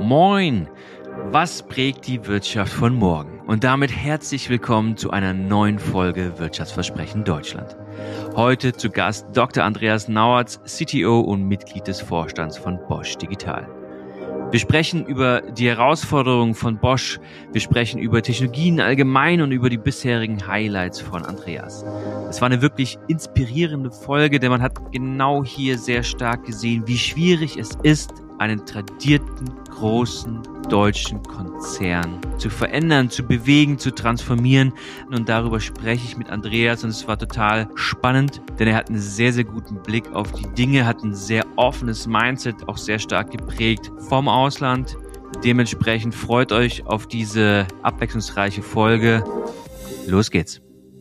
Moin! Was prägt die Wirtschaft von morgen? Und damit herzlich willkommen zu einer neuen Folge Wirtschaftsversprechen Deutschland. Heute zu Gast Dr. Andreas Nauertz, CTO und Mitglied des Vorstands von Bosch Digital. Wir sprechen über die Herausforderungen von Bosch, wir sprechen über Technologien allgemein und über die bisherigen Highlights von Andreas. Es war eine wirklich inspirierende Folge, denn man hat genau hier sehr stark gesehen, wie schwierig es ist, einen tradierten, großen deutschen Konzern zu verändern, zu bewegen, zu transformieren. Und darüber spreche ich mit Andreas und es war total spannend, denn er hat einen sehr, sehr guten Blick auf die Dinge, hat ein sehr offenes Mindset, auch sehr stark geprägt vom Ausland. Dementsprechend freut euch auf diese abwechslungsreiche Folge. Los geht's.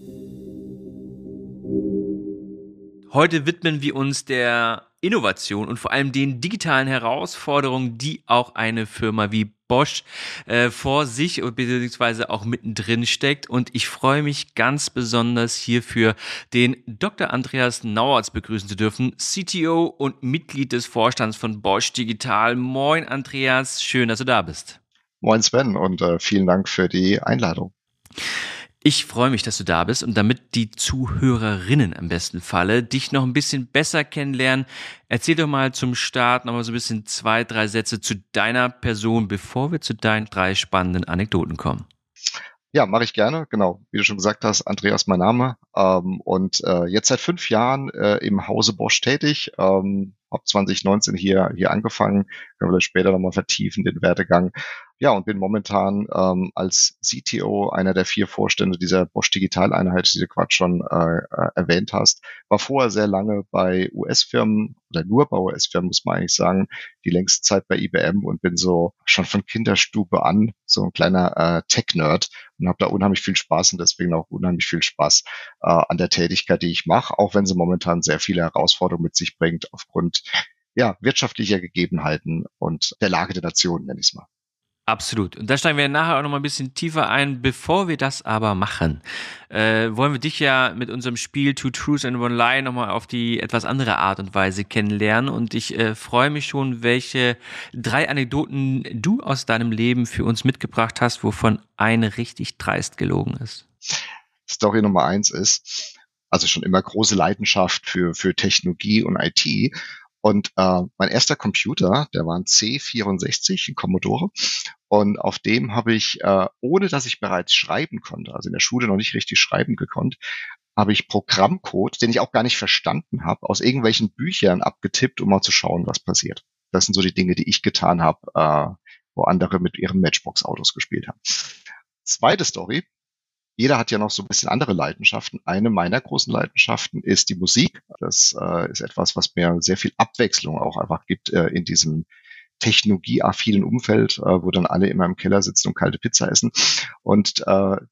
Heute widmen wir uns der Innovation und vor allem den digitalen Herausforderungen, die auch eine Firma wie Bosch vor sich bzw. auch mittendrin steckt. Und ich freue mich ganz besonders hierfür, den Dr. Andreas Nauertz begrüßen zu dürfen, CTO und Mitglied des Vorstands von Bosch Digital. Moin Andreas, schön, dass du da bist. Moin Sven und vielen Dank für die Einladung. Ich freue mich, dass du da bist und damit die Zuhörerinnen im besten Falle dich noch ein bisschen besser kennenlernen, erzähl doch mal zum Start noch mal so ein bisschen 2-3 Sätze zu deiner Person, bevor wir zu deinen 3 spannenden Anekdoten kommen. Ja, mache ich gerne. Genau, wie du schon gesagt hast, Andreas mein Name und jetzt seit 5 Jahren im Hause Bosch tätig. Habe 2019 hier angefangen, können wir später nochmal vertiefen, den Werdegang. Ja, und bin momentan als CTO einer der 4 Vorstände dieser Bosch Digital-Einheit, die du gerade schon erwähnt hast. War vorher sehr lange bei US-Firmen oder nur bei US-Firmen, muss man eigentlich sagen, die längste Zeit bei IBM und bin so schon von Kinderstube an so ein kleiner Tech-Nerd und habe da unheimlich viel Spaß und deswegen auch unheimlich viel Spaß an der Tätigkeit, die ich mache, auch wenn sie momentan sehr viele Herausforderungen mit sich bringt aufgrund wirtschaftlicher Gegebenheiten und der Lage der Nation, nenne ich es mal. Absolut. Und da steigen wir nachher auch noch mal ein bisschen tiefer ein. Bevor wir das aber machen, wollen wir dich ja mit unserem Spiel Two Truths and One Lie noch mal auf die etwas andere Art und Weise kennenlernen. Und ich freue mich schon, welche 3 Anekdoten du aus deinem Leben für uns mitgebracht hast, wovon eine richtig dreist gelogen ist. Story Nummer 1 ist, also schon immer große Leidenschaft für Technologie und IT. Und mein erster Computer, der war ein C64, ein Commodore. Und auf dem habe ich, ohne dass ich bereits schreiben konnte, also in der Schule noch nicht richtig schreiben gekonnt, habe ich Programmcode, den ich auch gar nicht verstanden habe, aus irgendwelchen Büchern abgetippt, um mal zu schauen, was passiert. Das sind so die Dinge, die ich getan habe, wo andere mit ihren Matchbox-Autos gespielt haben. Zweite Story. Jeder hat ja noch so ein bisschen andere Leidenschaften. Eine meiner großen Leidenschaften ist die Musik. Das ist etwas, was mir sehr viel Abwechslung auch einfach gibt in diesem technologieaffinen Umfeld, wo dann alle immer im Keller sitzen und kalte Pizza essen. Und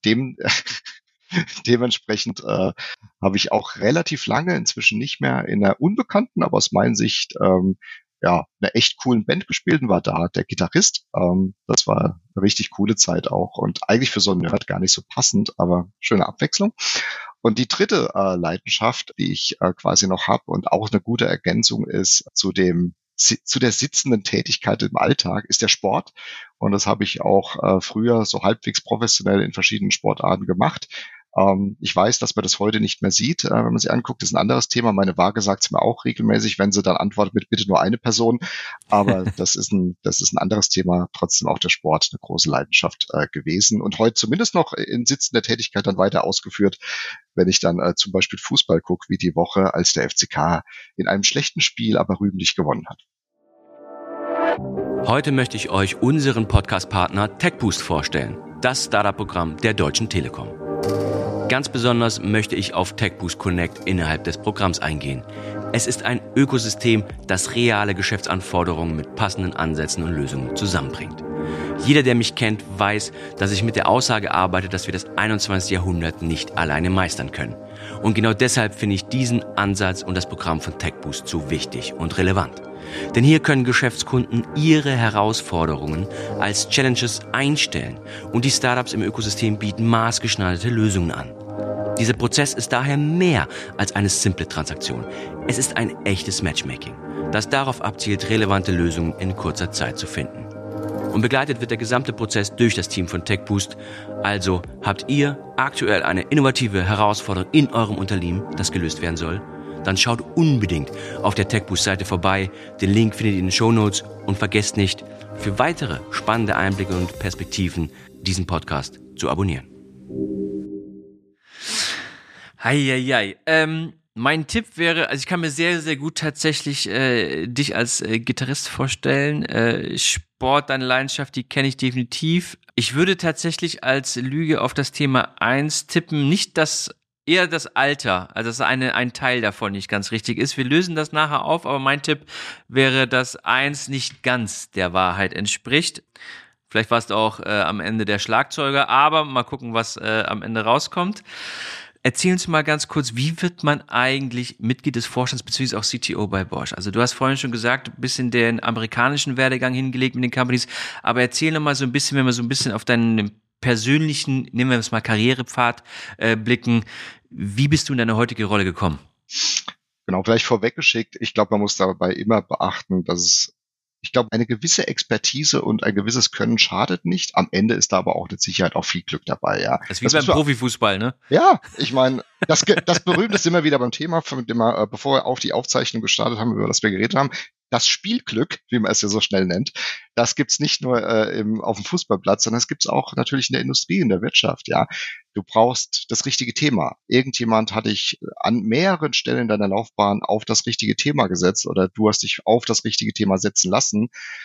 dementsprechend habe ich auch relativ lange, inzwischen nicht mehr in einer unbekannten, aber aus meiner Sicht einer echt coolen Band gespielt und war da der Gitarrist. Das war eine richtig coole Zeit auch und eigentlich für so einen Nerd gar nicht so passend, aber schöne Abwechslung. Und die dritte Leidenschaft, die ich quasi noch habe und auch eine gute Ergänzung ist zu der sitzenden Tätigkeit im Alltag, ist der Sport. Und das habe ich auch früher so halbwegs professionell in verschiedenen Sportarten gemacht. Ich weiß, dass man das heute nicht mehr sieht, wenn man sie anguckt. Das ist ein anderes Thema. Meine Waage sagt es mir auch regelmäßig, wenn sie dann antwortet mit bitte nur eine Person. Aber das ist ein anderes Thema. Trotzdem auch der Sport eine große Leidenschaft gewesen und heute zumindest noch in sitzender Tätigkeit dann weiter ausgeführt, wenn ich dann zum Beispiel Fußball gucke, wie die Woche, als der FCK in einem schlechten Spiel aber rühmlich gewonnen hat. Heute möchte ich euch unseren Podcast-Partner TechBoost vorstellen, das Startup-Programm der Deutschen Telekom. Ganz besonders möchte ich auf TechBoost Connect innerhalb des Programms eingehen. Es ist ein Ökosystem, das reale Geschäftsanforderungen mit passenden Ansätzen und Lösungen zusammenbringt. Jeder, der mich kennt, weiß, dass ich mit der Aussage arbeite, dass wir das 21. Jahrhundert nicht alleine meistern können. Und genau deshalb finde ich diesen Ansatz und das Programm von TechBoost so wichtig und relevant. Denn hier können Geschäftskunden ihre Herausforderungen als Challenges einstellen und die Startups im Ökosystem bieten maßgeschneiderte Lösungen an. Dieser Prozess ist daher mehr als eine simple Transaktion. Es ist ein echtes Matchmaking, das darauf abzielt, relevante Lösungen in kurzer Zeit zu finden. Und begleitet wird der gesamte Prozess durch das Team von TechBoost. Also habt ihr aktuell eine innovative Herausforderung in eurem Unternehmen, das gelöst werden soll? Dann schaut unbedingt auf der TechBoost-Seite vorbei. Den Link findet ihr in den Shownotes. Und vergesst nicht, für weitere spannende Einblicke und Perspektiven diesen Podcast zu abonnieren. Heieiei. Mein Tipp wäre, also ich kann mir sehr, sehr gut tatsächlich dich als Gitarrist vorstellen. Sport, deine Leidenschaft, die kenne ich definitiv. Ich würde tatsächlich als Lüge auf das Thema 1 tippen, eher das Alter, also dass ein Teil davon nicht ganz richtig ist. Wir lösen das nachher auf, aber mein Tipp wäre, dass 1 nicht ganz der Wahrheit entspricht. Vielleicht warst du auch am Ende der Schlagzeuger, aber mal gucken, was am Ende rauskommt. Erzähl uns mal ganz kurz, wie wird man eigentlich Mitglied des Vorstands bzw. auch CTO bei Bosch? Also du hast vorhin schon gesagt, ein bisschen den amerikanischen Werdegang hingelegt mit den Companies, aber erzähl noch mal so ein bisschen, wenn wir so ein bisschen auf deinen persönlichen, nehmen wir es mal Karrierepfad blicken, wie bist du in deine heutige Rolle gekommen? Genau, vielleicht vorweggeschickt. Ich glaube, man muss dabei immer beachten, ich glaube, eine gewisse Expertise und ein gewisses Können schadet nicht. Am Ende ist da aber auch mit Sicherheit auch viel Glück dabei, ja. Das ist wie beim Profifußball, ne? Ja, ich meine, das Berühmte ist immer wieder beim Thema, von dem wir, bevor wir auf die Aufzeichnung gestartet haben, über das wir geredet haben. Das Spielglück, wie man es ja so schnell nennt, das gibt's nicht nur auf dem Fußballplatz, sondern es gibt's auch natürlich in der Industrie, in der Wirtschaft, ja. Du brauchst das richtige Thema. Irgendjemand hat dich an mehreren Stellen deiner Laufbahn auf das richtige Thema gesetzt oder du hast dich auf das richtige Thema setzen lassen.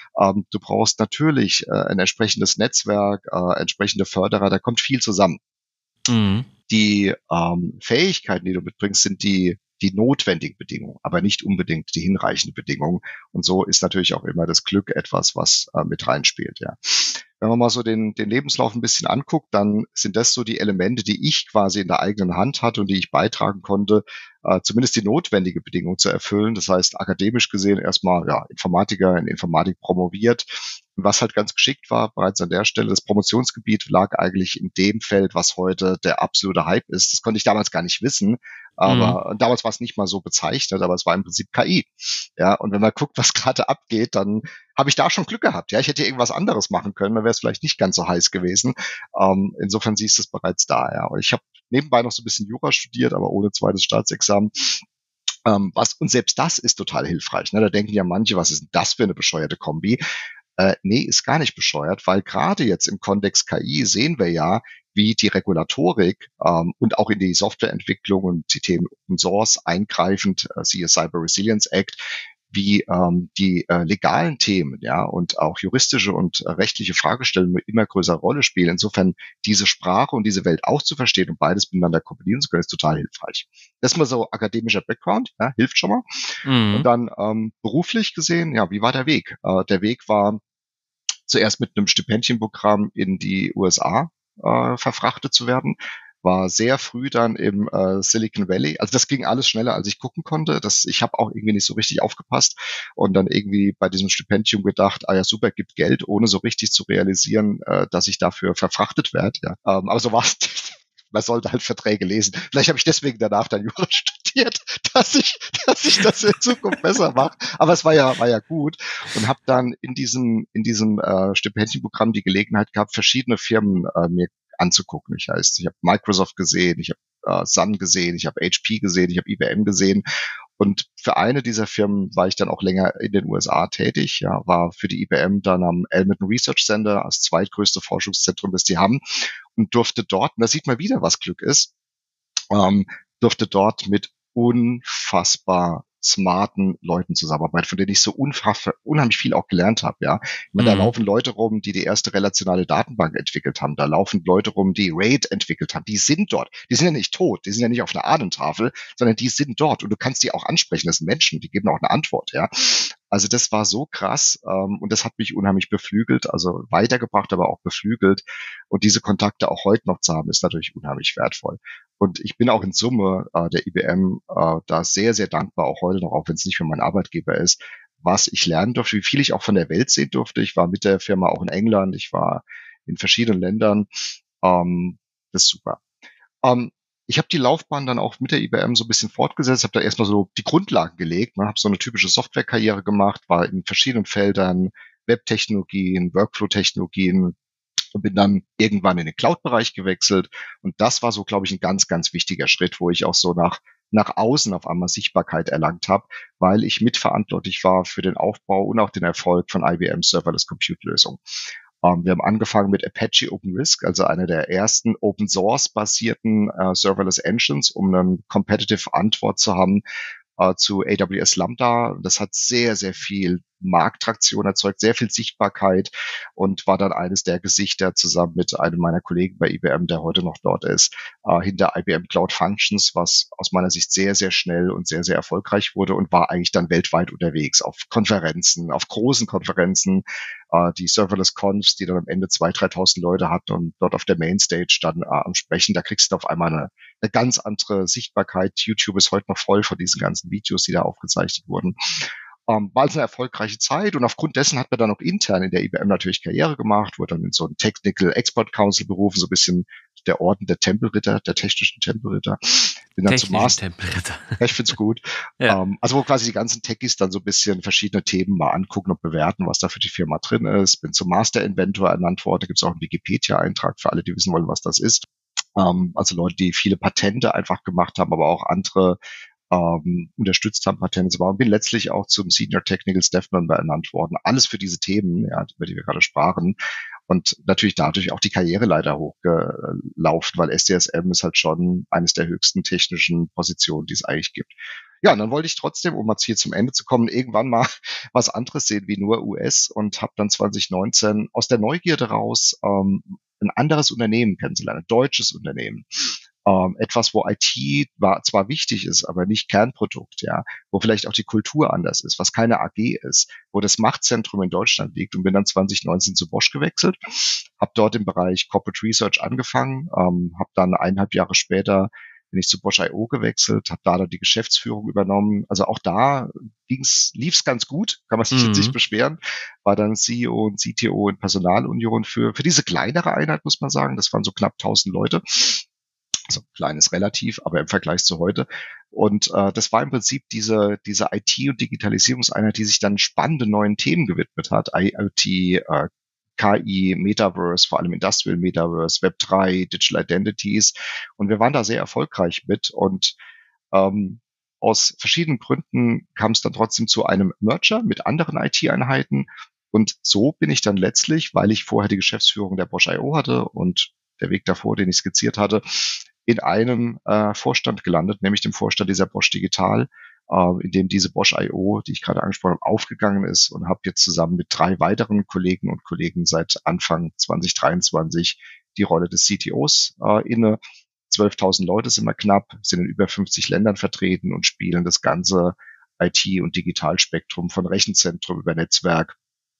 Du brauchst natürlich ein entsprechendes Netzwerk, entsprechende Förderer, da kommt viel zusammen. Mhm. Die Fähigkeiten, die du mitbringst, sind die notwendigen Bedingungen, aber nicht unbedingt die hinreichenden Bedingungen. Und so ist natürlich auch immer das Glück etwas, was mit reinspielt, ja. Wenn man mal so den Lebenslauf ein bisschen anguckt, dann sind das so die Elemente, die ich quasi in der eigenen Hand hatte und die ich beitragen konnte, zumindest die notwendige Bedingung zu erfüllen. Das heißt, akademisch gesehen erstmal Informatiker in Informatik promoviert. Und was halt ganz geschickt war, bereits an der Stelle, das Promotionsgebiet lag eigentlich in dem Feld, was heute der absolute Hype ist. Das konnte ich damals gar nicht wissen, aber damals war es nicht mal so bezeichnet, aber es war im Prinzip KI. Ja, und wenn man guckt, was gerade abgeht, dann habe ich da schon Glück gehabt. Ja, ich hätte irgendwas anderes machen können, dann wäre es vielleicht nicht ganz so heiß gewesen. Insofern siehst du es bereits da. Ja, und ich habe nebenbei noch so ein bisschen Jura studiert, aber ohne zweites Staatsexamen. Und selbst das ist total hilfreich. Ne? Da denken ja manche, was ist denn das für eine bescheuerte Kombi? Nee, ist gar nicht bescheuert, weil gerade jetzt im Kontext KI sehen wir ja, wie die Regulatorik und auch in die Softwareentwicklung und die Themen Open Source eingreifend, siehe Cyber Resilience Act, wie die legalen Themen, ja, und auch juristische und rechtliche Fragestellungen eine immer größere Rolle spielen. Insofern diese Sprache und diese Welt auch zu verstehen und beides miteinander kombinieren zu können, ist total hilfreich. Das ist mal so akademischer Background, ja, hilft schon mal. Und dann beruflich gesehen, ja, wie war der Weg? Der Weg war zuerst mit einem Stipendienprogramm in die USA verfrachtet zu werden, war sehr früh dann im Silicon Valley. Also das ging alles schneller, als ich gucken konnte. Ich habe auch irgendwie nicht so richtig aufgepasst und dann irgendwie bei diesem Stipendium gedacht, ja super, gibt Geld, ohne so richtig zu realisieren, dass ich dafür verfrachtet werde. Ja. Aber so war's. Man sollte halt Verträge lesen. Vielleicht habe ich deswegen danach dann Jura studiert, dass ich das in Zukunft besser mache. Aber es war ja gut und habe dann in diesem Stipendienprogramm die Gelegenheit gehabt, verschiedene Firmen mir anzugucken. Ich habe Microsoft gesehen, ich habe Sun gesehen, ich habe HP gesehen, ich habe IBM gesehen. Und für eine dieser Firmen war ich dann auch länger in den USA tätig, ja, war für die IBM dann am Elmton Research Center als zweitgrößte Forschungszentrum, das die haben, und durfte dort, und da sieht man wieder, was Glück ist, durfte dort mit unfassbar smarten Leuten zusammenarbeiten, von denen ich so unheimlich viel auch gelernt habe, ja. Ich meine, da laufen Leute rum, die erste relationale Datenbank entwickelt haben, da laufen Leute rum, die RAID entwickelt haben, die sind dort, die sind ja nicht tot, die sind ja nicht auf einer Ahnentafel, sondern die sind dort und du kannst die auch ansprechen, das sind Menschen, die geben auch eine Antwort, ja. Also das war so krass und das hat mich unheimlich beflügelt, also weitergebracht, aber auch beflügelt. Und diese Kontakte auch heute noch zu haben, ist natürlich unheimlich wertvoll. Und ich bin auch in Summe der IBM da sehr, sehr dankbar, auch heute noch, auch wenn es nicht für meinen Arbeitgeber ist, was ich lernen durfte, wie viel ich auch von der Welt sehen durfte. Ich war mit der Firma auch in England, ich war in verschiedenen Ländern. Das ist super. Ich habe die Laufbahn dann auch mit der IBM so ein bisschen fortgesetzt, habe da erstmal so die Grundlagen gelegt, ne, habe so eine typische Softwarekarriere gemacht, war in verschiedenen Feldern Web-Technologien, Workflow-Technologien und bin dann irgendwann in den Cloud-Bereich gewechselt. Und das war so, glaube ich, ein ganz, ganz wichtiger Schritt, wo ich auch so nach außen auf einmal Sichtbarkeit erlangt habe, weil ich mitverantwortlich war für den Aufbau und auch den Erfolg von IBM Serverless Compute Lösungen. Wir haben angefangen mit Apache OpenRisk, also einer der ersten Open Source basierten Serverless Engines, um eine competitive Antwort zu haben zu AWS Lambda. Das hat sehr, sehr viel Markttraktion erzeugt, sehr viel Sichtbarkeit und war dann eines der Gesichter zusammen mit einem meiner Kollegen bei IBM, der heute noch dort ist, hinter IBM Cloud Functions, was aus meiner Sicht sehr, sehr schnell und sehr, sehr erfolgreich wurde und war eigentlich dann weltweit unterwegs auf Konferenzen, auf großen Konferenzen, die Serverless Confs, die dann am Ende 2.000, 3.000 Leute hatten und dort auf der Mainstage dann ansprechen. Da kriegst du auf einmal eine ganz andere Sichtbarkeit. YouTube ist heute noch voll von diesen ganzen Videos, die da aufgezeichnet wurden. War also eine erfolgreiche Zeit und aufgrund dessen hat man dann auch intern in der IBM natürlich Karriere gemacht, wurde dann in so einen Technical Expert Council berufen, so ein bisschen der Orden der Tempelritter, der technischen Tempelritter. Bin dann zum Master. Tempelritter. Ja, ich find's gut. Ja. Also wo quasi die ganzen Techies dann so ein bisschen verschiedene Themen mal angucken und bewerten, was da für die Firma drin ist. Bin zum Master Inventor ernannt worden. Da gibt's auch einen Wikipedia-Eintrag für alle, die wissen wollen, was das ist. Also Leute, die viele Patente einfach gemacht haben, aber auch andere unterstützt haben, Patente zu bauen. Bin letztlich auch zum Senior Technical Staff Member ernannt worden. Alles für diese Themen, ja, über die wir gerade sprachen. Und natürlich dadurch auch die Karriereleiter hochgelaufen, weil SDSM ist halt schon eines der höchsten technischen Positionen, die es eigentlich gibt. Ja, und dann wollte ich trotzdem, um jetzt hier zum Ende zu kommen, irgendwann mal was anderes sehen wie nur US und habe dann 2019 aus der Neugierde raus ein anderes Unternehmen kennenzulernen, ein deutsches Unternehmen. Etwas, wo IT zwar wichtig ist, aber nicht Kernprodukt, ja, wo vielleicht auch die Kultur anders ist, was keine AG ist, wo das Machtzentrum in Deutschland liegt und bin dann 2019 zu Bosch gewechselt, habe dort im Bereich Corporate Research angefangen, habe dann 1,5 Jahre später bin ich zu Bosch.io gewechselt, habe da dann die Geschäftsführung übernommen. Also auch da lief's ganz gut, kann man sich jetzt nicht beschweren. War dann CEO und CTO in Personalunion für diese kleinere Einheit, muss man sagen. Das waren so knapp 1.000 Leute. Also klein ist relativ, aber im Vergleich zu heute. Und das war im Prinzip diese IT- und Digitalisierungseinheit, die sich dann spannenden neuen Themen gewidmet hat. IoT, KI, Metaverse, vor allem Industrial Metaverse, Web3, Digital Identities. Und wir waren da sehr erfolgreich mit. Und aus verschiedenen Gründen kam es dann trotzdem zu einem Merger mit anderen IT-Einheiten. Und so bin ich dann letztlich, weil ich vorher die Geschäftsführung der Bosch.io hatte und der Weg davor, den ich skizziert hatte, in einem Vorstand gelandet, nämlich dem Vorstand dieser Bosch Digital, in dem diese Bosch.io, die ich gerade angesprochen habe, aufgegangen ist und habe jetzt zusammen mit 3 weiteren Kolleginnen und Kollegen seit Anfang 2023 die Rolle des CTOs inne. 12.000 Leute sind wir knapp, sind in über 50 Ländern vertreten und spielen das ganze IT- und Digitalspektrum von Rechenzentrum über Netzwerk,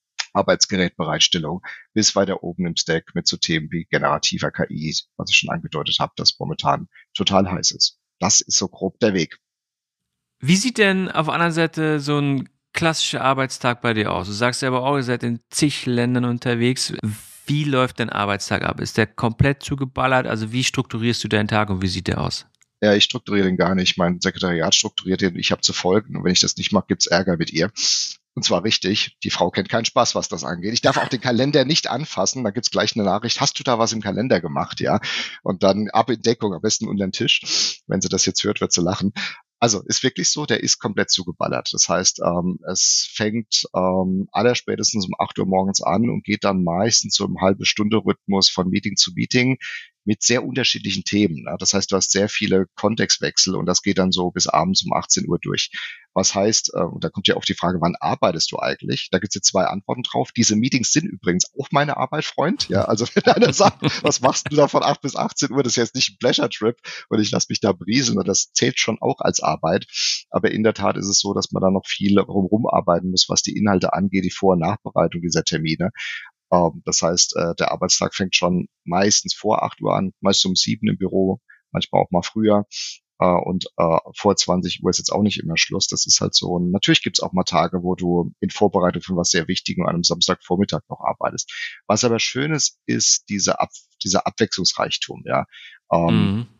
Arbeitsgerätbereitstellung bis weiter oben im Stack mit so Themen wie generativer KI, was ich schon angedeutet habe, das momentan total heiß ist. Das ist so grob der Weg. Wie sieht denn auf der anderen Seite so ein klassischer Arbeitstag bei dir aus? Du sagst ja aber auch, ihr seid in zig Ländern unterwegs. Wie läuft dein Arbeitstag ab? Ist der komplett zugeballert? Also wie strukturierst du deinen Tag und wie sieht der aus? Ja, ich strukturiere den gar nicht. Mein Sekretariat strukturiert den. Ich habe zu folgen. Und wenn ich das nicht mache, gibt's Ärger mit ihr. Und zwar richtig. Die Frau kennt keinen Spaß, was das angeht. Ich darf auch den Kalender nicht anfassen. Da gibt's gleich eine Nachricht. Hast du da was im Kalender gemacht? Ja. Und dann ab in Deckung, am besten unter den Tisch. Wenn sie das jetzt hört, wird sie lachen. Also ist wirklich so, der ist komplett zugeballert. Das heißt, es fängt allerspätestens um 8 Uhr morgens an und geht dann meistens so im halbe Stunde Rhythmus von Meeting zu Meeting mit sehr unterschiedlichen Themen. Ne? Das heißt, du hast sehr viele Kontextwechsel und das geht dann so bis abends um 18 Uhr durch. Was heißt, und da kommt ja auch die Frage, wann arbeitest du eigentlich? Da gibt es jetzt 2 Antworten drauf. Diese Meetings sind übrigens auch meine Arbeit, Freund. Ja, also wenn einer sagt, was machst du da von 8 bis 18 Uhr, das ist jetzt nicht ein Pleasure-Trip und ich lasse mich da brieseln, und das zählt schon auch als Arbeit. Aber in der Tat ist es so, dass man da noch viel rumarbeiten muss, was die Inhalte angeht, die Vor- und Nachbereitung dieser Termine. Das heißt, der Arbeitstag fängt schon meistens vor 8 Uhr an, meist um 7 im Büro, manchmal auch mal früher. Und vor 20 Uhr ist jetzt auch nicht immer Schluss. Das ist halt so. Und natürlich gibt's auch mal Tage, wo du in Vorbereitung von was sehr Wichtigem an einem Samstagvormittag noch arbeitest. Was aber schön ist, ist dieser Abwechslungsreichtum. Ja,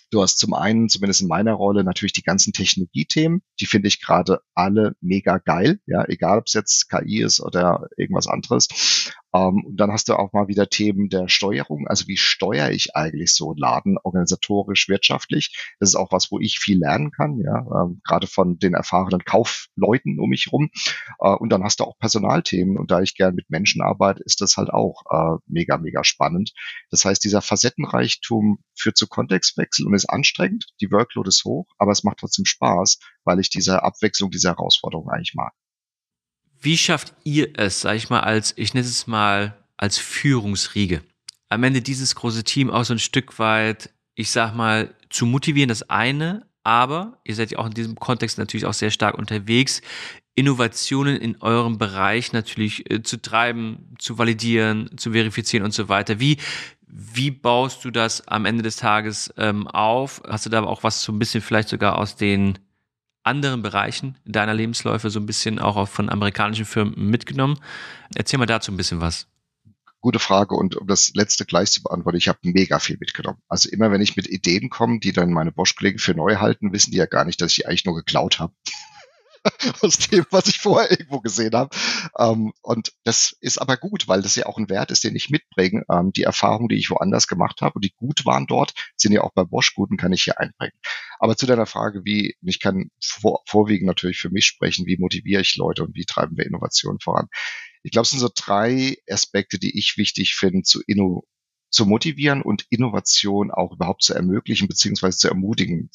Du hast zum einen, zumindest in meiner Rolle, natürlich die ganzen Technologiethemen. Die finde ich gerade alle mega geil. Ja, egal ob es jetzt KI ist oder irgendwas anderes. Und dann hast du auch mal wieder Themen der Steuerung. Also wie steuere ich eigentlich so einen Laden organisatorisch, wirtschaftlich? Das ist auch was, wo ich viel lernen kann. Ja, gerade von den erfahrenen Kaufleuten um mich rum. Und dann hast du auch Personalthemen. Und da ich gern mit Menschen arbeite, ist das halt auch mega, mega spannend. Das heißt, dieser Facettenreichtum führt zu Kontextwechsel und ist anstrengend. Die Workload ist hoch, aber es macht trotzdem Spaß, weil ich diese Abwechslung, diese Herausforderung eigentlich mag. Wie schafft ihr es, sag ich mal, ich nenne es mal als Führungsriege, am Ende dieses große Team auch so ein Stück weit, ich sag mal, zu motivieren, das eine, aber ihr seid ja auch in diesem Kontext natürlich auch sehr stark unterwegs, Innovationen in eurem Bereich natürlich zu treiben, zu validieren, zu verifizieren und so weiter. Wie baust du das am Ende des Tages auf? Hast du da auch was so ein bisschen vielleicht sogar aus den anderen Bereichen deiner Lebensläufe so ein bisschen auch von amerikanischen Firmen mitgenommen? Erzähl mal dazu ein bisschen was. Gute Frage. Und um das letzte gleich zu beantworten, ich habe mega viel mitgenommen. Also immer, wenn ich mit Ideen komme, die dann meine Bosch-Kollegen für neu halten, wissen die ja gar nicht, dass ich die eigentlich nur geklaut habe. Aus dem, was ich vorher irgendwo gesehen habe. Und das ist aber gut, weil das ja auch ein Wert ist, den ich mitbringe. Die Erfahrungen, die ich woanders gemacht habe und die gut waren dort, sind ja auch bei Bosch gut und kann ich hier einbringen. Aber zu deiner Frage, ich kann vorwiegend natürlich für mich sprechen, wie motiviere ich Leute und wie treiben wir Innovation voran. Ich glaube, es sind so 3 Aspekte, die ich wichtig finde, zu motivieren und Innovation auch überhaupt zu ermöglichen, beziehungsweise zu ermutigen,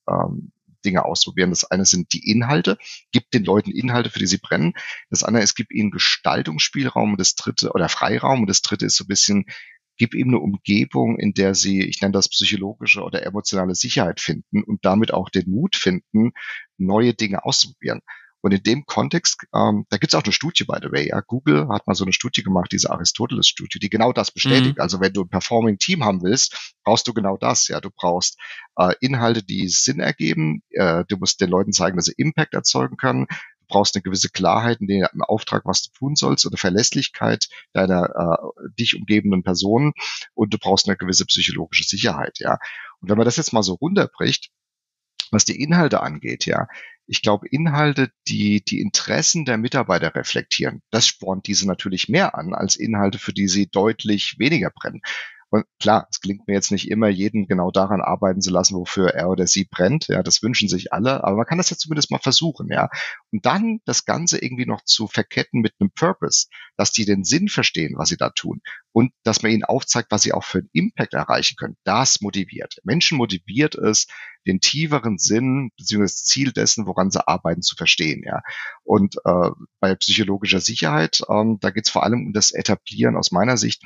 Dinge ausprobieren. Das eine sind die Inhalte, gibt den Leuten Inhalte, für die sie brennen. Das andere ist, gibt ihnen Gestaltungsspielraum und das dritte, oder Freiraum. Und das dritte ist so ein bisschen, gib ihm eine Umgebung, in der sie, ich nenne das psychologische oder emotionale Sicherheit finden und damit auch den Mut finden, neue Dinge auszuprobieren. Und in dem Kontext, da gibt es auch eine Studie, by the way, ja, Google hat mal so eine Studie gemacht, diese Aristoteles-Studie, die genau das bestätigt. Also wenn du ein Performing Team haben willst, brauchst du genau das. Ja, du brauchst Inhalte, die Sinn ergeben. Du musst den Leuten zeigen, dass sie Impact erzeugen können. Du brauchst eine gewisse Klarheit in dem Auftrag, was du tun sollst, oder Verlässlichkeit deiner dich umgebenden Personen. Und du brauchst eine gewisse psychologische Sicherheit. Ja, und wenn man das jetzt mal so runterbricht, was die Inhalte angeht, ja, ich glaube, Inhalte, die Interessen der Mitarbeiter reflektieren, das spornt diese natürlich mehr an als Inhalte, für die sie deutlich weniger brennen. Und klar, es gelingt mir jetzt nicht immer, jeden genau daran arbeiten zu lassen, wofür er oder sie brennt. Ja, das wünschen sich alle, aber man kann das ja zumindest mal versuchen, ja. Und dann das Ganze irgendwie noch zu verketten mit einem Purpose, dass die den Sinn verstehen, was sie da tun und dass man ihnen aufzeigt, was sie auch für einen Impact erreichen können. Das motiviert. Menschen motiviert es, den tieferen Sinn bzw. das Ziel dessen, woran sie arbeiten, zu verstehen, ja. Und bei psychologischer Sicherheit, da geht es vor allem um das Etablieren aus meiner Sicht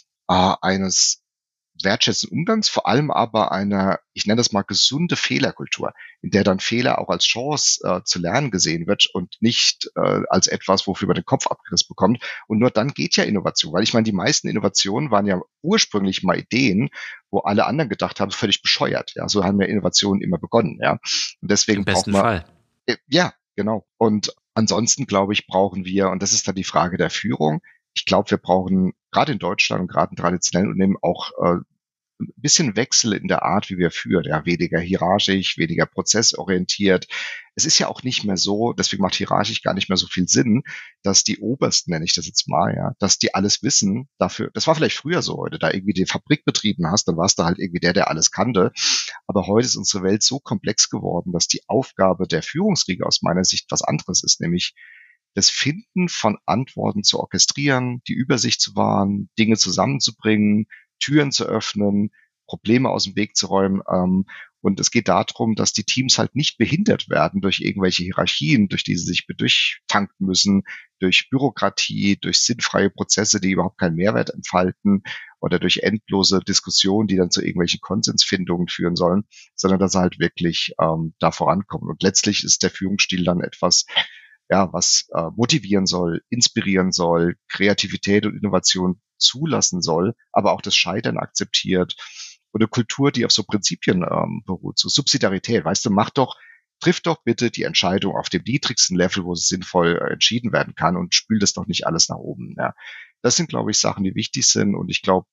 eines wertschätzenden Umgangs, vor allem aber einer, ich nenne das mal, gesunde Fehlerkultur, in der dann Fehler auch als Chance zu lernen gesehen wird und nicht als etwas, wofür man den Kopf abgerissen bekommt. Und nur dann geht ja Innovation, weil ich meine, die meisten Innovationen waren ja ursprünglich mal Ideen, wo alle anderen gedacht haben, völlig bescheuert. Ja, so haben ja Innovationen immer begonnen. Ja, und deswegen Im besten braucht man, Fall. Ja, genau. Und ansonsten, glaube ich, brauchen wir, und das ist dann die Frage der Führung, ich glaube, wir brauchen gerade in Deutschland und gerade in traditionellen Unternehmen auch ein bisschen Wechsel in der Art, wie wir führen. Ja, weniger hierarchisch, weniger prozessorientiert. Es ist ja auch nicht mehr so, deswegen macht hierarchisch gar nicht mehr so viel Sinn, dass die Obersten, nenne ich das jetzt mal, ja, dass die alles wissen. Dafür, das war vielleicht früher so, heute da irgendwie die Fabrik betrieben hast, dann warst du halt irgendwie der alles kannte. Aber heute ist unsere Welt so komplex geworden, dass die Aufgabe der Führungsriege aus meiner Sicht was anderes ist, nämlich das Finden von Antworten zu orchestrieren, die Übersicht zu wahren, Dinge zusammenzubringen, Türen zu öffnen, Probleme aus dem Weg zu räumen. Und es geht darum, dass die Teams halt nicht behindert werden durch irgendwelche Hierarchien, durch die sie sich durchtanken müssen, durch Bürokratie, durch sinnfreie Prozesse, die überhaupt keinen Mehrwert entfalten oder durch endlose Diskussionen, die dann zu irgendwelchen Konsensfindungen führen sollen, sondern dass sie halt wirklich da vorankommen. Und letztlich ist der Führungsstil dann etwas, ja, was motivieren soll, inspirieren soll, Kreativität und Innovation zulassen soll, aber auch das Scheitern akzeptiert und eine Kultur, die auf so Prinzipien beruht, so Subsidiarität. Weißt du, triff doch bitte die Entscheidung auf dem niedrigsten Level, wo es sinnvoll entschieden werden kann und spül das doch nicht alles nach oben. Ja. Das sind, glaube ich, Sachen, die wichtig sind und ich glaube,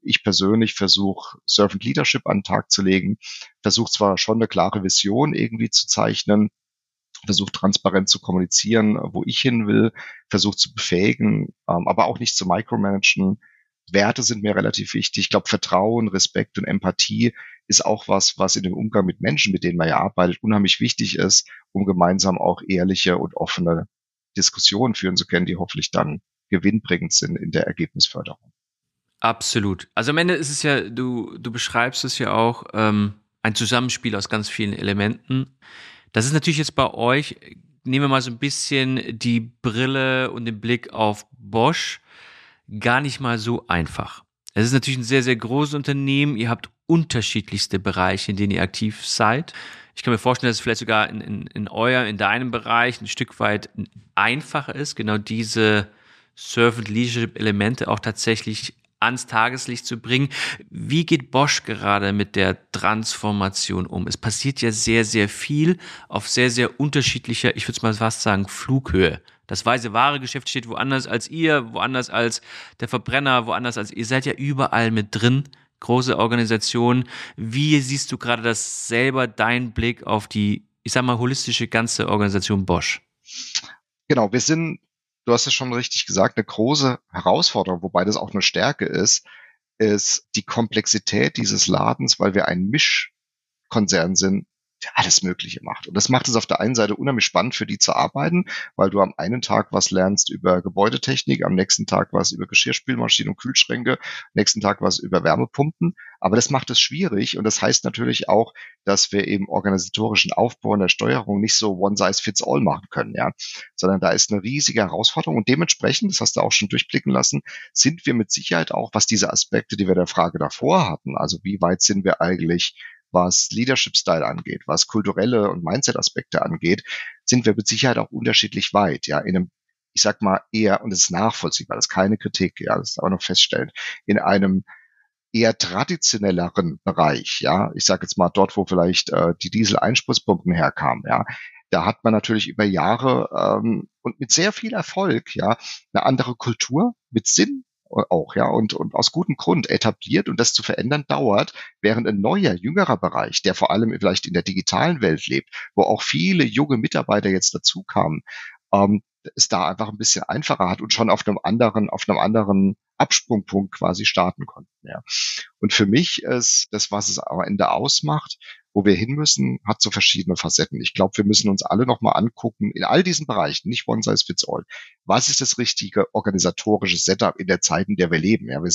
Ich persönlich versuche, Servant Leadership an den Tag zu legen, versuche zwar schon eine klare Vision irgendwie zu zeichnen, versucht transparent zu kommunizieren, wo ich hin will, versucht zu befähigen, aber auch nicht zu micromanagen. Werte sind mir relativ wichtig. Ich glaube, Vertrauen, Respekt und Empathie ist auch was in dem Umgang mit Menschen, mit denen man ja arbeitet, unheimlich wichtig ist, um gemeinsam auch ehrliche und offene Diskussionen führen zu können, die hoffentlich dann gewinnbringend sind in der Ergebnisförderung. Absolut. Also am Ende ist es ja, du beschreibst es ja auch, ein Zusammenspiel aus ganz vielen Elementen. Das ist natürlich jetzt bei euch, nehmen wir mal so ein bisschen die Brille und den Blick auf Bosch, gar nicht mal so einfach. Es ist natürlich ein sehr, sehr großes Unternehmen. Ihr habt unterschiedlichste Bereiche, in denen ihr aktiv seid. Ich kann mir vorstellen, dass es vielleicht sogar in deinem Bereich ein Stück weit einfacher ist, genau diese Servant Leadership Elemente auch tatsächlich ans Tageslicht zu bringen. Wie geht Bosch gerade mit der Transformation um? Es passiert ja sehr, sehr viel auf sehr, sehr unterschiedlicher, ich würde mal fast sagen, Flughöhe. Das weiße Ware-Geschäft steht woanders als ihr, woanders als der Verbrenner, woanders als ihr seid ja überall mit drin. Große Organisation. Wie siehst du gerade das selber, dein Blick auf die, ich sag mal, holistische ganze Organisation Bosch? Genau, du hast es schon richtig gesagt, eine große Herausforderung, wobei das auch eine Stärke ist die Komplexität dieses Ladens, weil wir ein Mischkonzern sind, der alles Mögliche macht. Und das macht es auf der einen Seite unheimlich spannend für die zu arbeiten, weil du am einen Tag was lernst über Gebäudetechnik, am nächsten Tag was über Geschirrspülmaschinen und Kühlschränke, am nächsten Tag was über Wärmepumpen. Aber das macht es schwierig und das heißt natürlich auch, dass wir eben organisatorischen Aufbau und der Steuerung nicht so one size fits all machen können, ja, sondern da ist eine riesige Herausforderung und dementsprechend, das hast du auch schon durchblicken lassen, sind wir mit Sicherheit auch, was diese Aspekte, die wir der Frage davor hatten, also wie weit sind wir eigentlich, was Leadership-Style angeht, was kulturelle und Mindset-Aspekte angeht, sind wir mit Sicherheit auch unterschiedlich weit, ja, in einem, ich sag mal eher, und es ist nachvollziehbar, das ist keine Kritik, ja, das ist aber noch feststellen, in einem eher traditionelleren Bereich, ja, ich sage jetzt mal dort, wo vielleicht die Diesel-Einspritzpumpen herkamen, ja, da hat man natürlich über Jahre und mit sehr viel Erfolg, ja, eine andere Kultur mit Sinn auch, ja, und aus gutem Grund etabliert und das zu verändern dauert, während ein neuer, jüngerer Bereich, der vor allem vielleicht in der digitalen Welt lebt, wo auch viele junge Mitarbeiter jetzt dazu kamen, es da einfach ein bisschen einfacher hat und schon auf einem anderen Absprungpunkt quasi starten konnten, ja. Und für mich ist das, was es am Ende ausmacht, wo wir hin müssen, hat so verschiedene Facetten. Ich glaube, wir müssen uns alle nochmal angucken, in all diesen Bereichen, nicht one size fits all. Was ist das richtige organisatorische Setup in der Zeit, in der wir leben? Ja,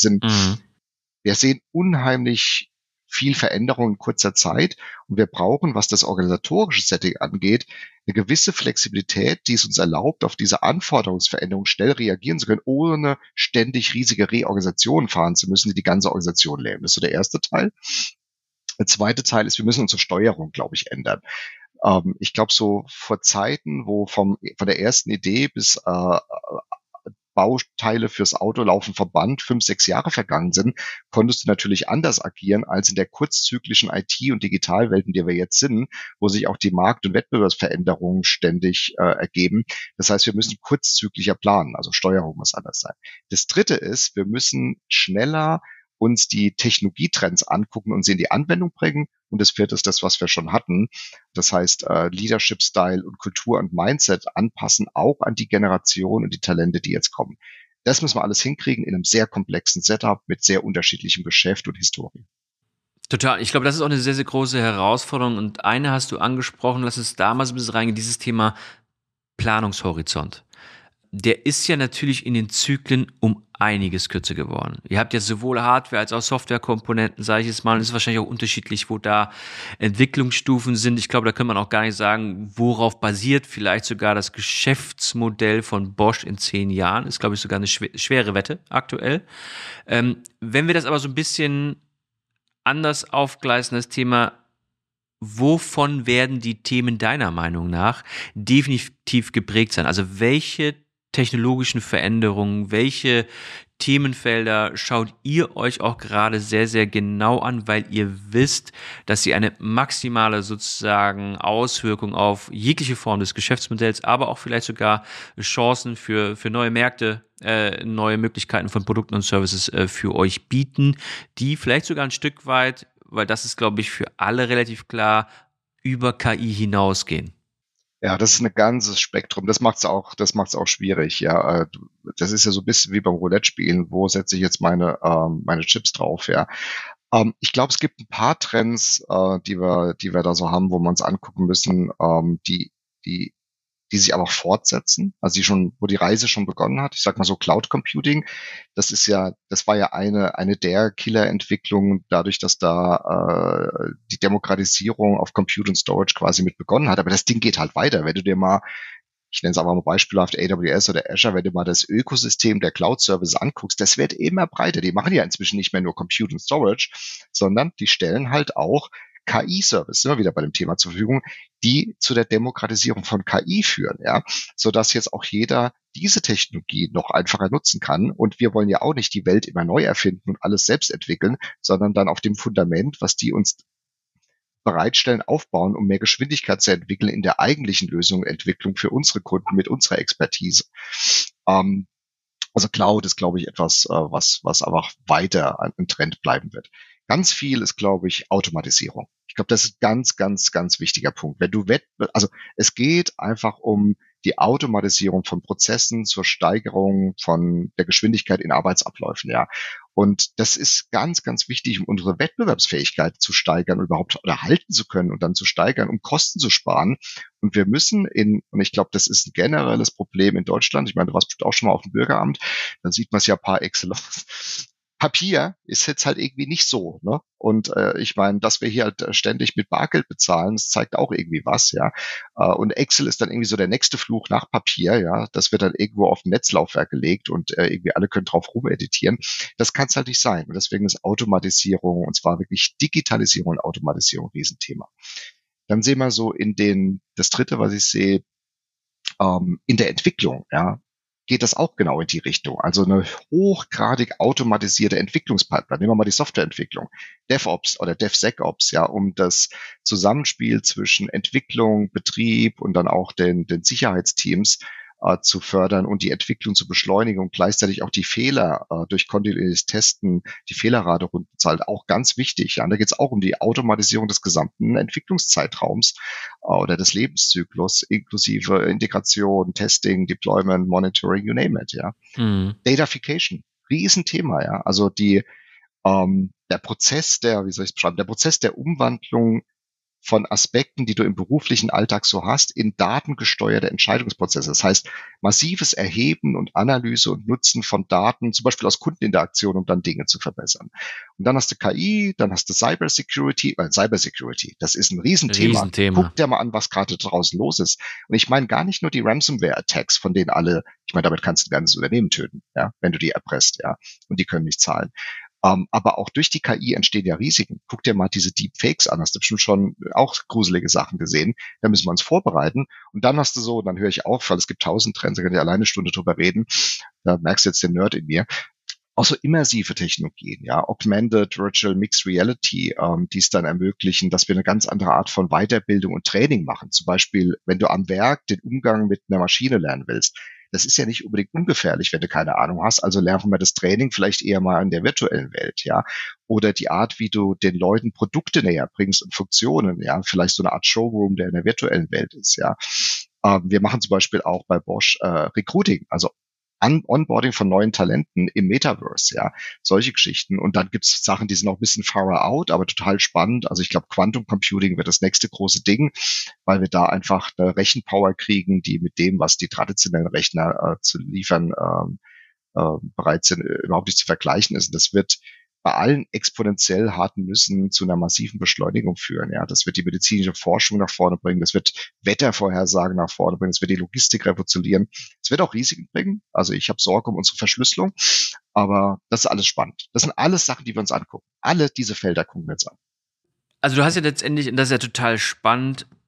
wir sehen unheimlich viel Veränderung in kurzer Zeit und wir brauchen, was das organisatorische Setting angeht, eine gewisse Flexibilität, die es uns erlaubt, auf diese Anforderungsveränderungen schnell reagieren zu können, ohne ständig riesige Reorganisationen fahren zu müssen, die die ganze Organisation lähmen. Das ist so der erste Teil. Der zweite Teil ist, wir müssen unsere Steuerung, glaube ich, ändern. Ich glaube, so vor Zeiten, wo von der ersten Idee bis Bauteile fürs Auto laufen Verband 5, 6 Jahre vergangen sind, konntest du natürlich anders agieren als in der kurzzyklischen IT- und Digitalwelt, in der wir jetzt sind, wo sich auch die Markt- und Wettbewerbsveränderungen ständig ergeben. Das heißt, wir müssen kurzzyklischer planen, also Steuerung muss anders sein. Das Dritte ist, wir müssen schneller uns die Technologietrends angucken und sie in die Anwendung bringen. Und das vierte ist das, was wir schon hatten. Das heißt, Leadership-Style und Kultur und Mindset anpassen, auch an die Generation und die Talente, die jetzt kommen. Das müssen wir alles hinkriegen in einem sehr komplexen Setup mit sehr unterschiedlichem Geschäft und Historie. Total. Ich glaube, das ist auch eine sehr, sehr große Herausforderung. Und eine hast du angesprochen, lass es damals ein bisschen reingehen, dieses Thema Planungshorizont. Der ist ja natürlich in den Zyklen um einiges kürzer geworden. Ihr habt ja sowohl Hardware als auch Softwarekomponenten, sage ich jetzt mal, und es ist wahrscheinlich auch unterschiedlich, wo da Entwicklungsstufen sind. Ich glaube, da kann man auch gar nicht sagen, worauf basiert vielleicht sogar das Geschäftsmodell von Bosch in 10 Jahren. Ist, glaube ich, sogar eine schwere Wette aktuell. Wenn wir das aber so ein bisschen anders aufgleisen, das Thema, wovon werden die Themen deiner Meinung nach definitiv geprägt sein? Also welche technologischen Veränderungen? Welche Themenfelder schaut ihr euch auch gerade sehr, sehr genau an, weil ihr wisst, dass sie eine maximale sozusagen Auswirkung auf jegliche Form des Geschäftsmodells, aber auch vielleicht sogar Chancen für neue Märkte, neue Möglichkeiten von Produkten und Services für euch bieten, die vielleicht sogar ein Stück weit, weil das ist, glaube ich, für alle relativ klar, über KI hinausgehen? Ja, das ist ein ganzes Spektrum. Das macht's auch schwierig. Ja, das ist ja so ein bisschen wie beim Roulette-Spielen. Wo setze ich jetzt meine Chips drauf? Ja, ich glaube, es gibt ein paar Trends, die wir da so haben, wo wir uns angucken müssen, die die sich aber fortsetzen, also wo die Reise schon begonnen hat. Ich sag mal so Cloud Computing, das war ja eine der Killer-Entwicklungen, dadurch, dass da die Demokratisierung auf Compute und Storage quasi mit begonnen hat. Aber das Ding geht halt weiter. Wenn du dir mal, ich nenne es aber mal beispielhaft AWS oder Azure, wenn du mal das Ökosystem der Cloud-Services anguckst, das wird immer breiter. Die machen ja inzwischen nicht mehr nur Compute und Storage, sondern die stellen halt auch KI-Service, sind wir wieder bei dem Thema zur Verfügung, die zu der Demokratisierung von KI führen, ja, sodass jetzt auch jeder diese Technologie noch einfacher nutzen kann. Und wir wollen ja auch nicht die Welt immer neu erfinden und alles selbst entwickeln, sondern dann auf dem Fundament, was die uns bereitstellen, aufbauen, um mehr Geschwindigkeit zu entwickeln in der eigentlichen Lösung, für unsere Kunden mit unserer Expertise. Ähm, also Cloud ist, glaube ich, etwas, was einfach weiter ein Trend bleiben wird. Ganz viel ist, glaube ich, Automatisierung. Ich glaube, das ist ganz, ganz, ganz wichtiger Punkt. Also es geht einfach um die Automatisierung von Prozessen zur Steigerung von der Geschwindigkeit in Arbeitsabläufen, ja. Und das ist ganz, ganz wichtig, um unsere Wettbewerbsfähigkeit zu steigern, überhaupt oder halten zu können und dann zu steigern, um Kosten zu sparen. Und wir müssen und ich glaube, das ist ein generelles Problem in Deutschland. Ich meine, du warst bestimmt auch schon mal auf dem Bürgeramt, dann sieht man es ja par excellence. Papier ist jetzt halt irgendwie nicht so, ne? Und ich meine, dass wir hier halt ständig mit Bargeld bezahlen, das zeigt auch irgendwie was, ja. Und Excel ist dann irgendwie so der nächste Fluch nach Papier, ja. Das wird dann irgendwo auf ein Netzlaufwerk gelegt und irgendwie alle können drauf rumeditieren. Das kann es halt nicht sein. Und deswegen ist Automatisierung, und zwar wirklich Digitalisierung und Automatisierung ein Riesenthema. Dann sehen wir so das dritte, was ich sehe, in der Entwicklung, ja, geht das auch genau in die Richtung. Also eine hochgradig automatisierte Entwicklungspipeline. Nehmen wir mal die Softwareentwicklung. DevOps oder DevSecOps, ja, um das Zusammenspiel zwischen Entwicklung, Betrieb und dann auch den Sicherheitsteams zu fördern und die Entwicklung zu beschleunigen und gleichzeitig auch die Fehler durch kontinuierliches Testen, die Fehlerrate runterzahlt, auch ganz wichtig. Ja, und da geht es auch um die Automatisierung des gesamten Entwicklungszeitraums oder des Lebenszyklus, inklusive Integration, Testing, Deployment, Monitoring, you name it. Ja, Datafication, Riesenthema. Ja, also der Prozess wie soll ich es beschreiben, der Prozess der Umwandlung von Aspekten, die du im beruflichen Alltag so hast, in datengesteuerte Entscheidungsprozesse. Das heißt, massives Erheben und Analyse und Nutzen von Daten, zum Beispiel aus Kundeninteraktion, um dann Dinge zu verbessern. Und dann hast du KI, dann hast du Cybersecurity, das ist ein Riesenthema. Guck dir mal an, was gerade draußen los ist. Und ich meine gar nicht nur die Ransomware-Attacks, von denen alle, ich meine, damit kannst du ein ganzes Unternehmen töten, ja, wenn du die erpresst, ja, und die können nicht zahlen. Aber auch durch die KI entstehen ja Risiken. Guck dir mal diese Deepfakes an, hast du bestimmt schon auch gruselige Sachen gesehen. Da müssen wir uns vorbereiten. Und dann dann höre ich auf, weil es gibt 1000 Trends, da kann ich alleine eine Stunde drüber reden. Da merkst du jetzt den Nerd in mir. Auch so immersive Technologien, ja, Augmented Virtual Mixed Reality, die es dann ermöglichen, dass wir eine ganz andere Art von Weiterbildung und Training machen. Zum Beispiel, wenn du am Werk den Umgang mit einer Maschine lernen willst. Das ist ja nicht unbedingt ungefährlich, wenn du keine Ahnung hast. Also lernen wir das Training vielleicht eher mal in der virtuellen Welt, ja. Oder die Art, wie du den Leuten Produkte näher bringst und Funktionen, ja. Vielleicht so eine Art Showroom, der in der virtuellen Welt ist, ja. Wir machen zum Beispiel auch bei Bosch Recruiting, also Onboarding von neuen Talenten im Metaverse, ja, solche Geschichten. Und dann gibt's Sachen, die sind noch ein bisschen far out, aber total spannend. Also ich glaube, Quantum Computing wird das nächste große Ding, weil wir da einfach eine Rechenpower kriegen, die mit dem, was die traditionellen Rechner zu liefern, bereit sind, überhaupt nicht zu vergleichen ist. Und das wird bei allen exponentiell harten Nüssen zu einer massiven Beschleunigung führen. Ja, das wird die medizinische Forschung nach vorne bringen, das wird Wettervorhersagen nach vorne bringen, das wird die Logistik revolutionieren, es wird auch Risiken bringen. Also ich habe Sorge um unsere Verschlüsselung, aber das ist alles spannend. Das sind alles Sachen, die wir uns angucken. Alle diese Felder gucken wir uns an. Also du hast ja letztendlich, und das ist ja total spannend,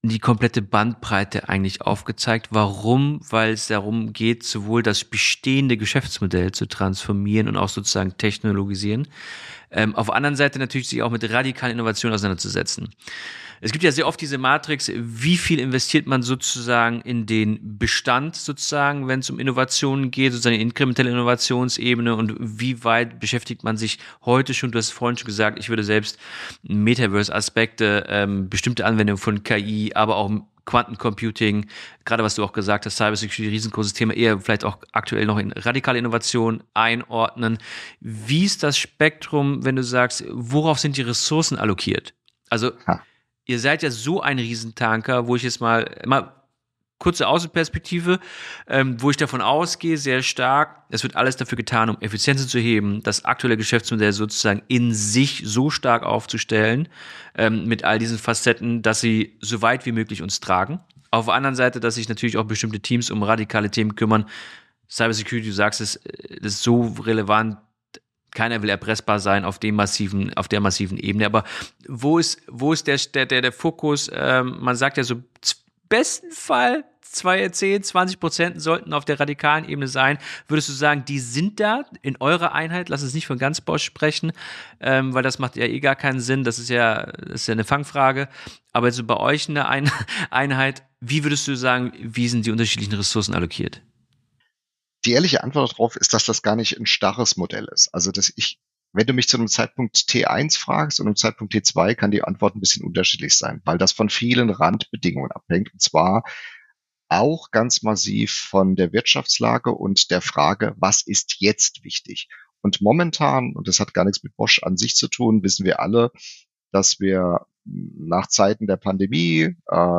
die komplette Bandbreite eigentlich aufgezeigt. Warum? Weil es darum geht, sowohl das bestehende Geschäftsmodell zu transformieren und auch sozusagen technologisieren. Auf der anderen Seite natürlich sich auch mit radikalen Innovationen auseinanderzusetzen. Es gibt ja sehr oft diese Matrix, wie viel investiert man sozusagen in den Bestand sozusagen, wenn es um Innovationen geht, sozusagen inkrementelle Innovationsebene, und wie weit beschäftigt man sich heute schon, du hast vorhin schon gesagt, ich würde selbst Metaverse-Aspekte, bestimmte Anwendungen von KI, aber auch Quantencomputing, gerade was du auch gesagt hast, Cybersecurity, riesengroßes Thema, eher vielleicht auch aktuell noch in radikale Innovation einordnen. Wie ist das Spektrum, wenn du sagst, worauf sind die Ressourcen allokiert? Also ihr seid ja so ein Riesentanker, wo ich jetzt mal kurze Außenperspektive, wo ich davon ausgehe, sehr stark, es wird alles dafür getan, um Effizienzen zu heben, das aktuelle Geschäftsmodell sozusagen in sich so stark aufzustellen, mit all diesen Facetten, dass sie so weit wie möglich uns tragen. Auf der anderen Seite, dass sich natürlich auch bestimmte Teams um radikale Themen kümmern. Cybersecurity, du sagst es, das ist so relevant, keiner will erpressbar sein auf der massiven Ebene. Aber wo ist der Fokus? Man sagt ja so, im besten Fall 10-20% sollten auf der radikalen Ebene sein. Würdest du sagen, die sind da in eurer Einheit? Lass uns nicht von ganz Bosch sprechen, weil das macht ja eh gar keinen Sinn. Das ist ja eine Fangfrage. Aber jetzt so bei euch eine Einheit, wie würdest du sagen, wie sind die unterschiedlichen Ressourcen allokiert? Die ehrliche Antwort darauf ist, dass das gar nicht ein starres Modell ist. Also, wenn du mich zu einem Zeitpunkt T1 fragst und einem Zeitpunkt T2, kann die Antwort ein bisschen unterschiedlich sein, weil das von vielen Randbedingungen abhängt. Und zwar auch ganz massiv von der Wirtschaftslage und der Frage, was ist jetzt wichtig? Und momentan, und das hat gar nichts mit Bosch an sich zu tun, wissen wir alle, dass wir nach Zeiten der Pandemie,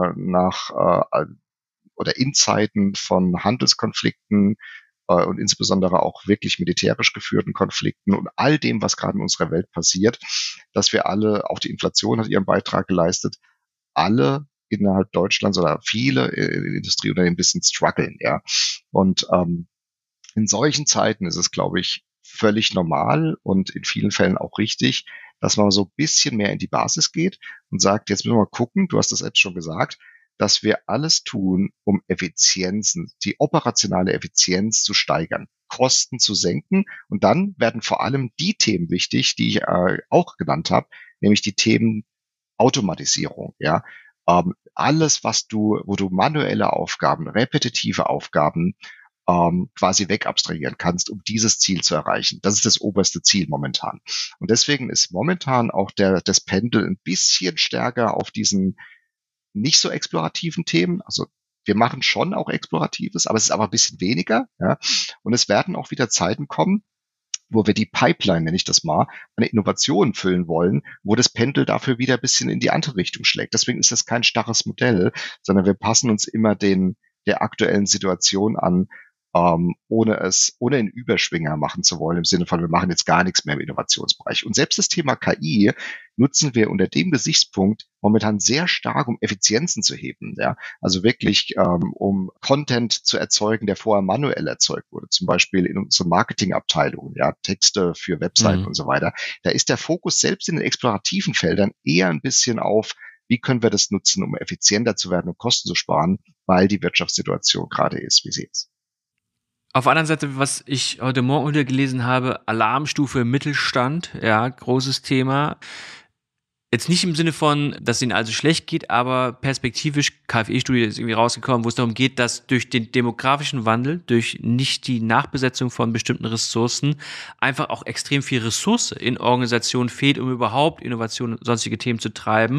oder in Zeiten von Handelskonflikten und insbesondere auch wirklich militärisch geführten Konflikten und all dem, was gerade in unserer Welt passiert, dass wir alle, auch die Inflation hat ihren Beitrag geleistet, alle innerhalb Deutschlands oder viele Industrieunternehmen ein bisschen strugglen, ja. Und in solchen Zeiten ist es, glaube ich, völlig normal und in vielen Fällen auch richtig, dass man so ein bisschen mehr in die Basis geht und sagt, jetzt müssen wir mal gucken, du hast das jetzt schon gesagt, dass wir alles tun, um Effizienzen, die operationale Effizienz zu steigern, Kosten zu senken. Und dann werden vor allem die Themen wichtig, die ich auch genannt habe, nämlich die Themen Automatisierung. Ja, alles, wo du manuelle Aufgaben, repetitive Aufgaben quasi wegabstrahieren kannst, um dieses Ziel zu erreichen. Das ist das oberste Ziel momentan. Und deswegen ist momentan auch das Pendel ein bisschen stärker auf diesen nicht so explorativen Themen. Also wir machen schon auch Exploratives, aber es ist aber ein bisschen weniger. Ja? Und es werden auch wieder Zeiten kommen, wo wir die Pipeline, nenne ich das mal, an Innovationen füllen wollen, wo das Pendel dafür wieder ein bisschen in die andere Richtung schlägt. Deswegen ist das kein starres Modell, sondern wir passen uns immer der aktuellen Situation an, ohne einen Überschwinger machen zu wollen, im Sinne von, wir machen jetzt gar nichts mehr im Innovationsbereich. Und selbst das Thema KI nutzen wir unter dem Gesichtspunkt momentan sehr stark, um Effizienzen zu heben. Ja? Also wirklich, um Content zu erzeugen, der vorher manuell erzeugt wurde. Zum Beispiel in unseren Marketingabteilungen, ja, Texte für Webseiten und so weiter. Da ist der Fokus selbst in den explorativen Feldern eher ein bisschen auf, wie können wir das nutzen, um effizienter zu werden und Kosten zu sparen, weil die Wirtschaftssituation gerade ist, wie sie ist. Auf der anderen Seite, was ich heute Morgen wieder gelesen habe, Alarmstufe Mittelstand, ja, großes Thema. Jetzt nicht im Sinne von, dass es ihnen also schlecht geht, aber perspektivisch, KfW-Studie ist irgendwie rausgekommen, wo es darum geht, dass durch den demografischen Wandel, durch nicht die Nachbesetzung von bestimmten Ressourcen, einfach auch extrem viel Ressource in Organisationen fehlt, um überhaupt Innovationen und sonstige Themen zu treiben.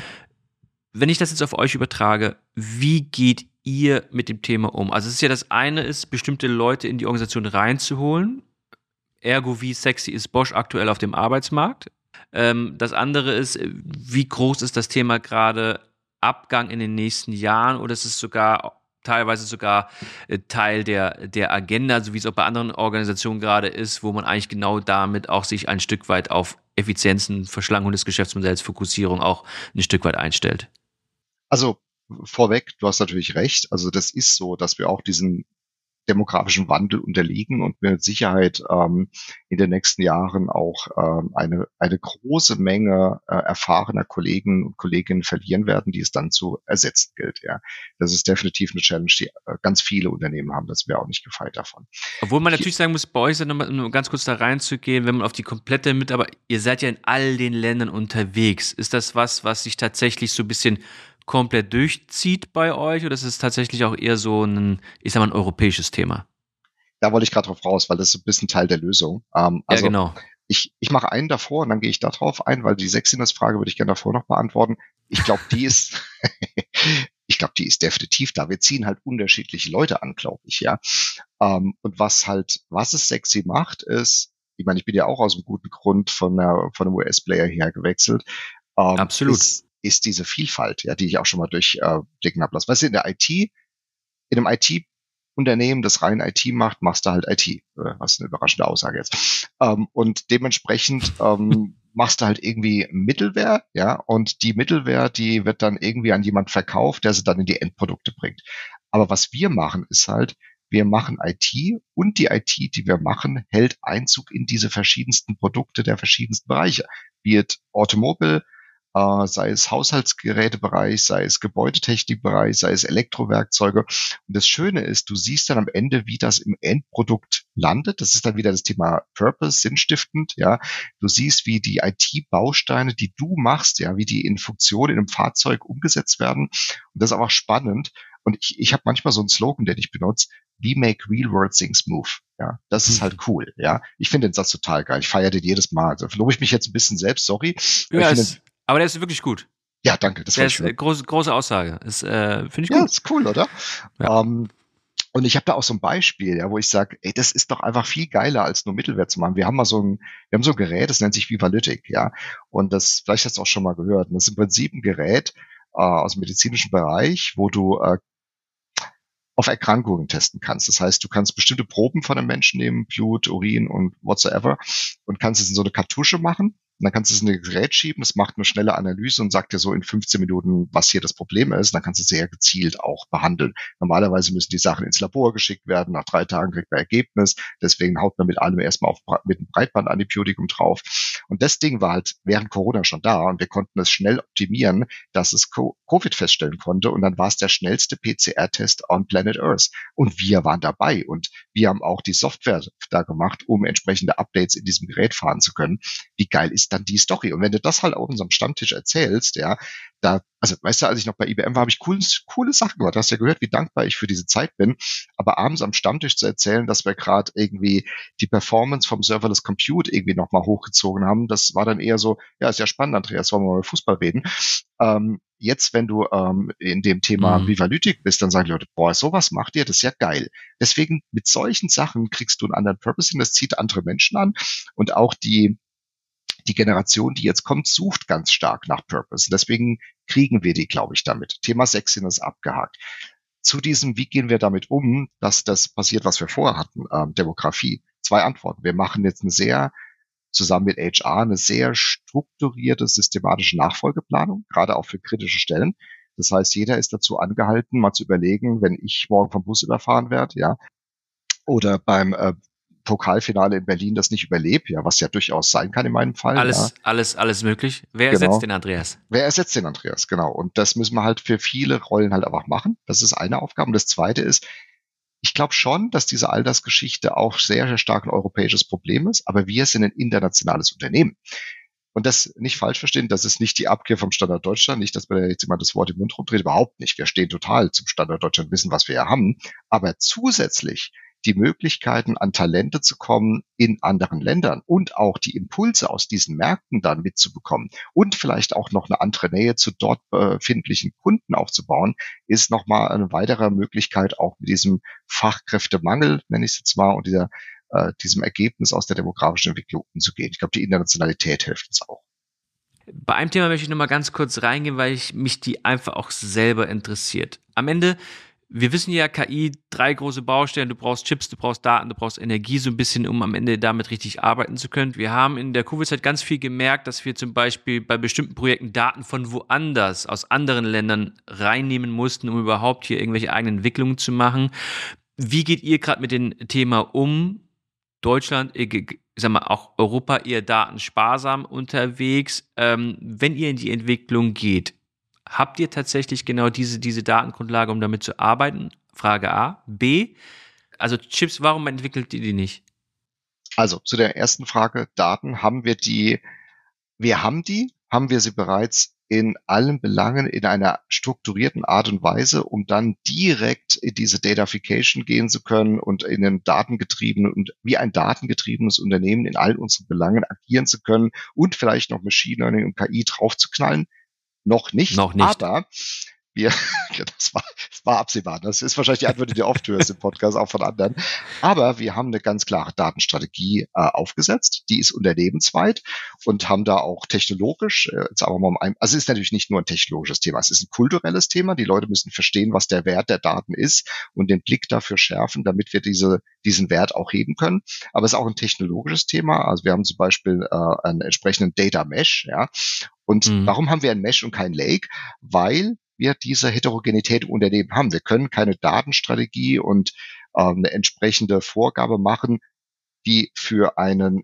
Wenn ich das jetzt auf euch übertrage, wie geht ihr mit dem Thema um? Also es ist ja das eine ist, bestimmte Leute in die Organisation reinzuholen. Ergo, wie sexy ist Bosch aktuell auf dem Arbeitsmarkt? Das andere ist, wie groß ist das Thema gerade Abgang in den nächsten Jahren? Oder ist es teilweise sogar Teil der Agenda, so wie es auch bei anderen Organisationen gerade ist, wo man eigentlich genau damit auch sich ein Stück weit auf Effizienzen, Verschlankung des Geschäftsmodells, Fokussierung auch ein Stück weit einstellt? Also vorweg, du hast natürlich recht. Also das ist so, dass wir auch diesen demografischen Wandel unterliegen und mit Sicherheit in den nächsten Jahren auch eine große Menge erfahrener Kollegen und Kolleginnen verlieren werden, die es dann zu ersetzen gilt. Ja, das ist definitiv eine Challenge, die ganz viele Unternehmen haben. Das wäre auch nicht gefeit davon. Obwohl man natürlich sagen muss, bei euch ist nochmal nur ganz kurz da reinzugehen, wenn man auf die komplette aber ihr seid ja in all den Ländern unterwegs. Ist das was sich tatsächlich so ein bisschen komplett durchzieht bei euch, oder ist es tatsächlich auch eher so ein europäisches Thema? Da wollte ich gerade drauf raus, weil das ist ein bisschen Teil der Lösung. Ja, genau. Ich mache einen davor und dann gehe ich da drauf ein, weil die Sexiness-Frage würde ich gerne davor noch beantworten. Ich glaube, die ist, die ist definitiv da. Wir ziehen halt unterschiedliche Leute an, glaube ich, ja. Und was es sexy macht, ist, ich meine, ich bin ja auch aus einem guten Grund von einem US-Player her gewechselt. Absolut. Ist diese Vielfalt, ja, die ich auch schon mal durchblicken habe lassen. Weißt du, in einem IT-Unternehmen, das rein IT macht, machst du halt IT. Was eine überraschende Aussage jetzt. Und dementsprechend machst du halt irgendwie Mittelware, ja, und die Mittelware, die wird dann irgendwie an jemand verkauft, der sie dann in die Endprodukte bringt. Aber was wir machen, ist halt, wir machen IT und die IT, die wir machen, hält Einzug in diese verschiedensten Produkte der verschiedensten Bereiche. Wird Automobile, sei es Haushaltsgerätebereich, sei es Gebäudetechnikbereich, sei es Elektrowerkzeuge. Und das Schöne ist, du siehst dann am Ende, wie das im Endprodukt landet. Das ist dann wieder das Thema Purpose, sinnstiftend, ja. Du siehst, wie die IT-Bausteine, die du machst, ja, wie die in Funktion in einem Fahrzeug umgesetzt werden. Und das ist einfach spannend. Und ich habe manchmal so einen Slogan, den ich benutze: We make real world things move. Ja, das ist halt cool. Ja, ich finde den Satz total geil. Ich feiere den jedes Mal. Also lobe ich mich jetzt ein bisschen selbst, sorry. Ja, aber der ist wirklich gut. Ja, danke. Das ist große Aussage. Finde ich gut. Ja, ist cool, oder? Ja. Und ich habe da auch so ein Beispiel, ja, wo ich sage, ey, das ist doch einfach viel geiler, als nur Mittelwert zu machen. Wir haben so ein Gerät, das nennt sich Vivalytic, ja. Und das, vielleicht hast du auch schon mal gehört. Und das ist im Prinzip ein Gerät aus dem medizinischen Bereich, wo du auf Erkrankungen testen kannst. Das heißt, du kannst bestimmte Proben von einem Menschen nehmen, Blut, Urin und whatsoever, und kannst es in so eine Kartusche machen. Und dann kannst du es in ein Gerät schieben, das macht eine schnelle Analyse und sagt dir so in 15 Minuten, was hier das Problem ist. Und dann kannst du sehr gezielt auch behandeln. Normalerweise müssen die Sachen ins Labor geschickt werden. Nach 3 Tagen kriegt man Ergebnis. Deswegen haut man mit allem erstmal mit einem Breitbandantibiotikum drauf. Und das Ding war halt während Corona schon da und wir konnten es schnell optimieren, dass es Covid feststellen konnte. Und dann war es der schnellste PCR-Test on Planet Earth. Und wir waren dabei und wir haben auch die Software da gemacht, um entsprechende Updates in diesem Gerät fahren zu können. Wie geil ist dann die Story? Und wenn du das halt auf unserem Stammtisch erzählst, ja, also weißt du, als ich noch bei IBM war, habe ich coole Sachen gemacht. Du hast ja gehört, wie dankbar ich für diese Zeit bin. Aber abends am Stammtisch zu erzählen, dass wir gerade irgendwie die Performance vom Serverless Compute irgendwie nochmal hochgezogen haben, das war dann eher so, ja, ist ja spannend, Andreas, wollen wir mal über Fußball reden. Jetzt, wenn du in dem Thema Vivalytic bist, dann sagen die Leute, boah, sowas macht ihr, das ist ja geil. Deswegen, mit solchen Sachen kriegst du einen anderen Purpose hin, das zieht andere Menschen an und auch die Generation, die jetzt kommt, sucht ganz stark nach Purpose. Und deswegen kriegen wir die, glaube ich, damit. Thema Sexiness abgehakt. Zu diesem, wie gehen wir damit um, dass das passiert, was wir vorher hatten, Demografie. 2 Antworten. Wir machen jetzt zusammen mit HR eine sehr strukturierte, systematische Nachfolgeplanung, gerade auch für kritische Stellen. Das heißt, jeder ist dazu angehalten, mal zu überlegen, wenn ich morgen vom Bus überfahren werde, ja, oder beim Pokalfinale in Berlin das nicht überlebt, ja, was ja durchaus sein kann in meinem Fall. Alles möglich. Wer ersetzt den Andreas? Wer ersetzt den Andreas, genau. Und das müssen wir halt für viele Rollen halt einfach machen. Das ist eine Aufgabe. Und das zweite ist, ich glaube schon, dass diese Altersgeschichte auch sehr, sehr stark ein europäisches Problem ist, aber wir sind ein internationales Unternehmen. Und das nicht falsch verstehen, das ist nicht die Abkehr vom Standard Deutschland, nicht, dass mir jetzt jemand das Wort im Mund rumdreht, überhaupt nicht. Wir stehen total zum Standard Deutschland, wissen, was wir ja haben. Aber zusätzlich die Möglichkeiten, an Talente zu kommen in anderen Ländern und auch die Impulse aus diesen Märkten dann mitzubekommen und vielleicht auch noch eine andere Nähe zu dort befindlichen Kunden aufzubauen, ist nochmal eine weitere Möglichkeit, auch mit diesem Fachkräftemangel, nenne ich es jetzt mal, und diesem Ergebnis aus der demografischen Entwicklung umzugehen. Ich glaube, die Internationalität hilft uns auch. Bei einem Thema möchte ich noch mal ganz kurz reingehen, weil mich die einfach auch selber interessiert. Am Ende, wir wissen ja, KI, 3 große Baustellen, du brauchst Chips, du brauchst Daten, du brauchst Energie, so ein bisschen, um am Ende damit richtig arbeiten zu können. Wir haben in der Covid-Zeit ganz viel gemerkt, dass wir zum Beispiel bei bestimmten Projekten Daten von woanders, aus anderen Ländern reinnehmen mussten, um überhaupt hier irgendwelche eigenen Entwicklungen zu machen. Wie geht ihr gerade mit dem Thema um? Deutschland, ich sag mal, auch Europa eher datensparsam unterwegs. Wenn ihr in die Entwicklung geht, habt ihr tatsächlich genau diese Datengrundlage, um damit zu arbeiten? Frage A. B. Also Chips, warum entwickelt ihr die nicht? Also zu der ersten Frage, Daten, haben wir sie bereits in allen Belangen in einer strukturierten Art und Weise, um dann direkt in diese Datafication gehen zu können und in einem datengetriebenen und wie ein datengetriebenes Unternehmen in all unseren Belangen agieren zu können und vielleicht noch Machine Learning und KI draufzuknallen. Noch nicht, Noch nicht. aber wir, das war absehbar. Das ist wahrscheinlich die Antwort, die du oft hörst im Podcast, auch von anderen. Aber wir haben eine ganz klare Datenstrategie aufgesetzt. Die ist unternehmensweit und haben da auch technologisch, jetzt aber mal also es ist natürlich nicht nur ein technologisches Thema, es ist ein kulturelles Thema. Die Leute müssen verstehen, was der Wert der Daten ist und den Blick dafür schärfen, damit wir diesen Wert auch heben können. Aber es ist auch ein technologisches Thema. Also wir haben zum Beispiel einen entsprechenden Data Mesh, ja. Und warum haben wir ein Mesh und kein Lake? Weil wir diese Heterogenität im Unternehmen haben. Wir können keine Datenstrategie und eine entsprechende Vorgabe machen, die für einen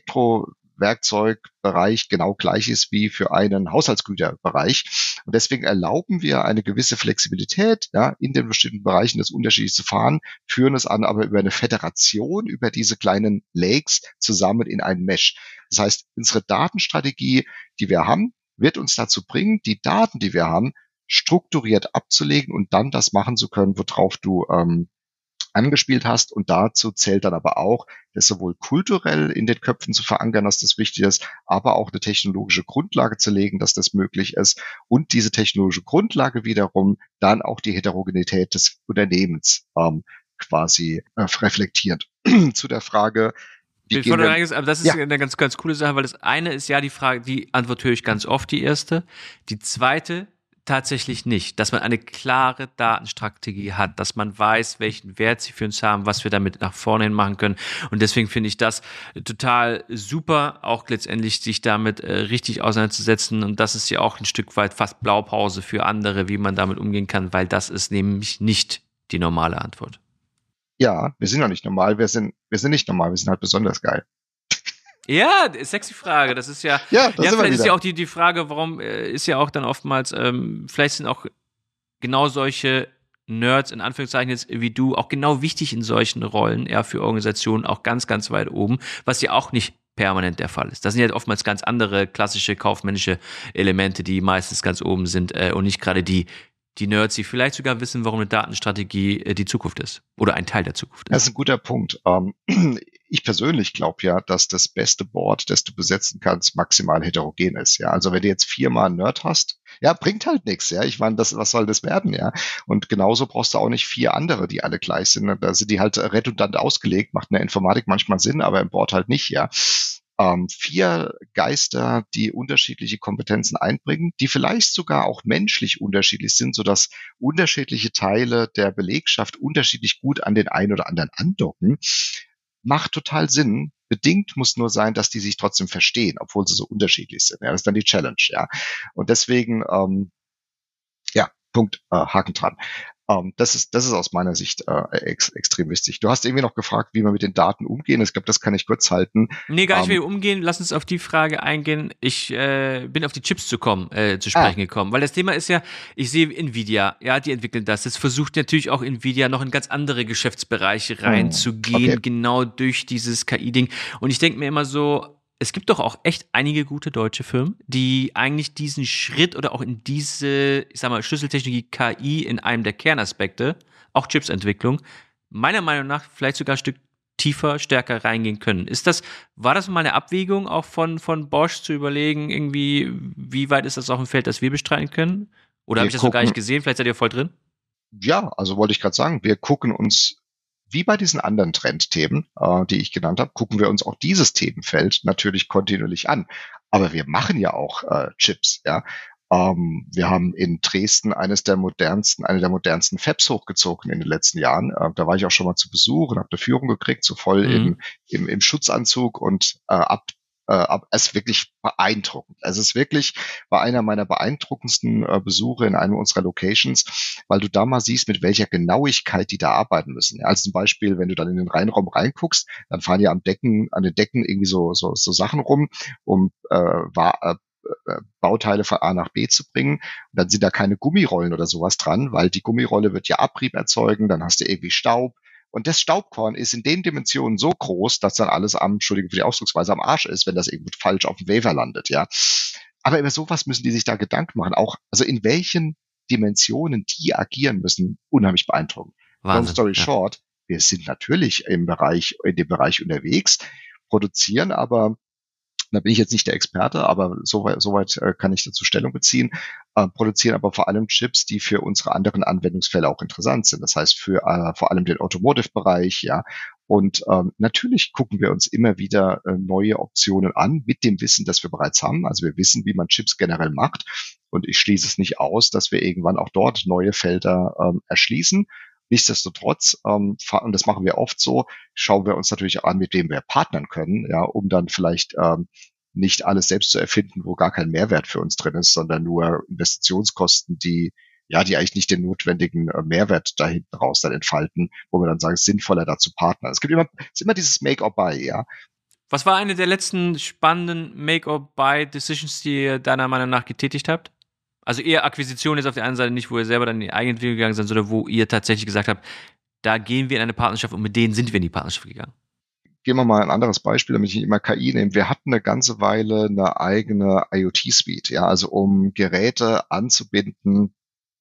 Elektrowerkzeugbereich genau gleich ist wie für einen Haushaltsgüterbereich. Und deswegen erlauben wir eine gewisse Flexibilität, ja, in den bestimmten Bereichen das unterschiedlich zu fahren, führen es an aber über eine Föderation, über diese kleinen Lakes zusammen in einen Mesh. Das heißt, unsere Datenstrategie, die wir haben, wird uns dazu bringen, die Daten, die wir haben, strukturiert abzulegen und dann das machen zu können, worauf du angespielt hast. Und dazu zählt dann aber auch, das sowohl kulturell in den Köpfen zu verankern, dass das wichtig ist, aber auch eine technologische Grundlage zu legen, dass das möglich ist. Und diese technologische Grundlage wiederum dann auch die Heterogenität des Unternehmens quasi reflektiert. Zu der Frage, aber das ist eine ganz, ganz coole Sache, weil das eine ist ja die Frage, die Antwort höre ich ganz oft, die erste. Die zweite tatsächlich nicht, dass man eine klare Datenstrategie hat, dass man weiß, welchen Wert sie für uns haben, was wir damit nach vorne hin machen können. Und deswegen finde ich das total super, auch letztendlich sich damit richtig auseinanderzusetzen. Und das ist ja auch ein Stück weit fast Blaupause für andere, wie man damit umgehen kann, weil das ist nämlich nicht die normale Antwort. Ja, wir sind ja nicht normal, wir sind nicht normal, wir sind halt besonders geil. Ja, sexy Frage. Das ist ja, vielleicht ist ja auch die Frage, warum ist ja auch dann oftmals, vielleicht sind auch genau solche Nerds in Anführungszeichen jetzt wie du auch genau wichtig in solchen Rollen, eher für Organisationen auch ganz, ganz weit oben, was ja auch nicht permanent der Fall ist. Das sind ja oftmals ganz andere klassische kaufmännische Elemente, die meistens ganz oben sind und nicht gerade die Nerds, die vielleicht sogar wissen, warum eine Datenstrategie die Zukunft ist oder ein Teil der Zukunft ist. Das ist ein guter Punkt. Ich persönlich glaube ja, dass das beste Board, das du besetzen kannst, maximal heterogen ist. Ja, also wenn du jetzt 4-mal einen Nerd hast, ja, bringt halt nichts. Ja, ich meine, was soll das werden? Ja, und genauso brauchst du auch nicht 4 andere, die alle gleich sind. Da sind die halt redundant ausgelegt. Macht in der Informatik manchmal Sinn, aber im Board halt nicht. Ja. 4 Geister, die unterschiedliche Kompetenzen einbringen, die vielleicht sogar auch menschlich unterschiedlich sind, sodass unterschiedliche Teile der Belegschaft unterschiedlich gut an den einen oder anderen andocken, macht total Sinn. Bedingt muss nur sein, dass die sich trotzdem verstehen, obwohl sie so unterschiedlich sind. Ja, das ist dann die Challenge. Ja, und deswegen, Punkt, Haken dran. Das ist aus meiner Sicht extrem wichtig. Du hast irgendwie noch gefragt, wie wir mit den Daten umgehen. Ich glaube, das kann ich kurz halten. Nee, gar nicht, wie wir umgehen. Lass uns auf die Frage eingehen. Ich bin auf die Chips zu sprechen gekommen. Weil das Thema ist ja, ich sehe Nvidia, ja, die entwickeln das. Jetzt versucht natürlich auch Nvidia noch in ganz andere Geschäftsbereiche reinzugehen, genau durch dieses KI-Ding. Und ich denke mir immer so, es gibt doch auch echt einige gute deutsche Firmen, die eigentlich diesen Schritt oder auch in diese, ich sag mal, Schlüsseltechnologie KI in einem der Kernaspekte, auch Chipsentwicklung, meiner Meinung nach vielleicht sogar ein Stück tiefer, stärker reingehen können. War das mal eine Abwägung auch von Bosch zu überlegen, irgendwie, wie weit ist das auch ein Feld, das wir bestreiten können? Oder habe ich das noch gar nicht gesehen? Vielleicht seid ihr voll drin? Ja, also wollte ich gerade sagen, wir gucken uns wie bei diesen anderen Trendthemen, die ich genannt habe, gucken wir uns auch dieses Themenfeld natürlich kontinuierlich an. Aber wir machen ja auch Chips, ja. Wir haben in Dresden eine der modernsten Fabs hochgezogen in den letzten Jahren. Da war ich auch schon mal zu Besuch und habe eine Führung gekriegt, so voll im Schutzanzug und ab aber es ist wirklich beeindruckend. Also es ist wirklich war einer meiner beeindruckendsten Besuche in einem unserer Locations, weil du da mal siehst, mit welcher Genauigkeit die da arbeiten müssen. Ja, also zum Beispiel, wenn du dann in den Reinraum reinguckst, dann fahren ja an den Decken irgendwie so Sachen rum, um Bauteile von A nach B zu bringen. Und dann sind da keine Gummirollen oder sowas dran, weil die Gummirolle wird ja Abrieb erzeugen, dann hast du irgendwie Staub. Und das Staubkorn ist in den Dimensionen so groß, dass dann alles Entschuldigung für die Ausdrucksweise, am Arsch ist, wenn das irgendwo falsch auf dem Wafer landet, ja. Aber über sowas müssen die sich da Gedanken machen. Auch, also in welchen Dimensionen die agieren müssen, unheimlich beeindruckend. Long story short, wir sind natürlich in dem Bereich unterwegs, produzieren aber, da bin ich jetzt nicht der Experte, aber soweit kann ich dazu Stellung beziehen, produzieren aber vor allem Chips, die für unsere anderen Anwendungsfälle auch interessant sind. Das heißt für vor allem den Automotive-Bereich, ja. Und natürlich gucken wir uns immer wieder neue Optionen an mit dem Wissen, das wir bereits haben. Also wir wissen, wie man Chips generell macht. Und ich schließe es nicht aus, dass wir irgendwann auch dort neue Felder erschließen. Nichtsdestotrotz, und das machen wir oft so, schauen wir uns natürlich auch an, mit wem wir partnern können, ja, um dann vielleicht nicht alles selbst zu erfinden, wo gar kein Mehrwert für uns drin ist, sondern nur Investitionskosten, die eigentlich nicht den notwendigen Mehrwert da hinten raus dann entfalten, wo wir dann sagen, es ist sinnvoller da zu partnern. Es ist immer dieses Make or Buy, ja. Was war eine der letzten spannenden Make-or-Buy-Decisions, die ihr deiner Meinung nach getätigt habt? Also eher Akquisition ist auf der einen Seite nicht, wo ihr selber dann in die eigene Entwicklung gegangen seid, sondern wo ihr tatsächlich gesagt habt, da gehen wir in eine Partnerschaft und mit denen sind wir in die Partnerschaft gegangen. Gehen wir mal ein anderes Beispiel, damit ich nicht immer KI nehme. Wir hatten eine ganze Weile eine eigene IoT-Suite, ja, also um Geräte anzubinden.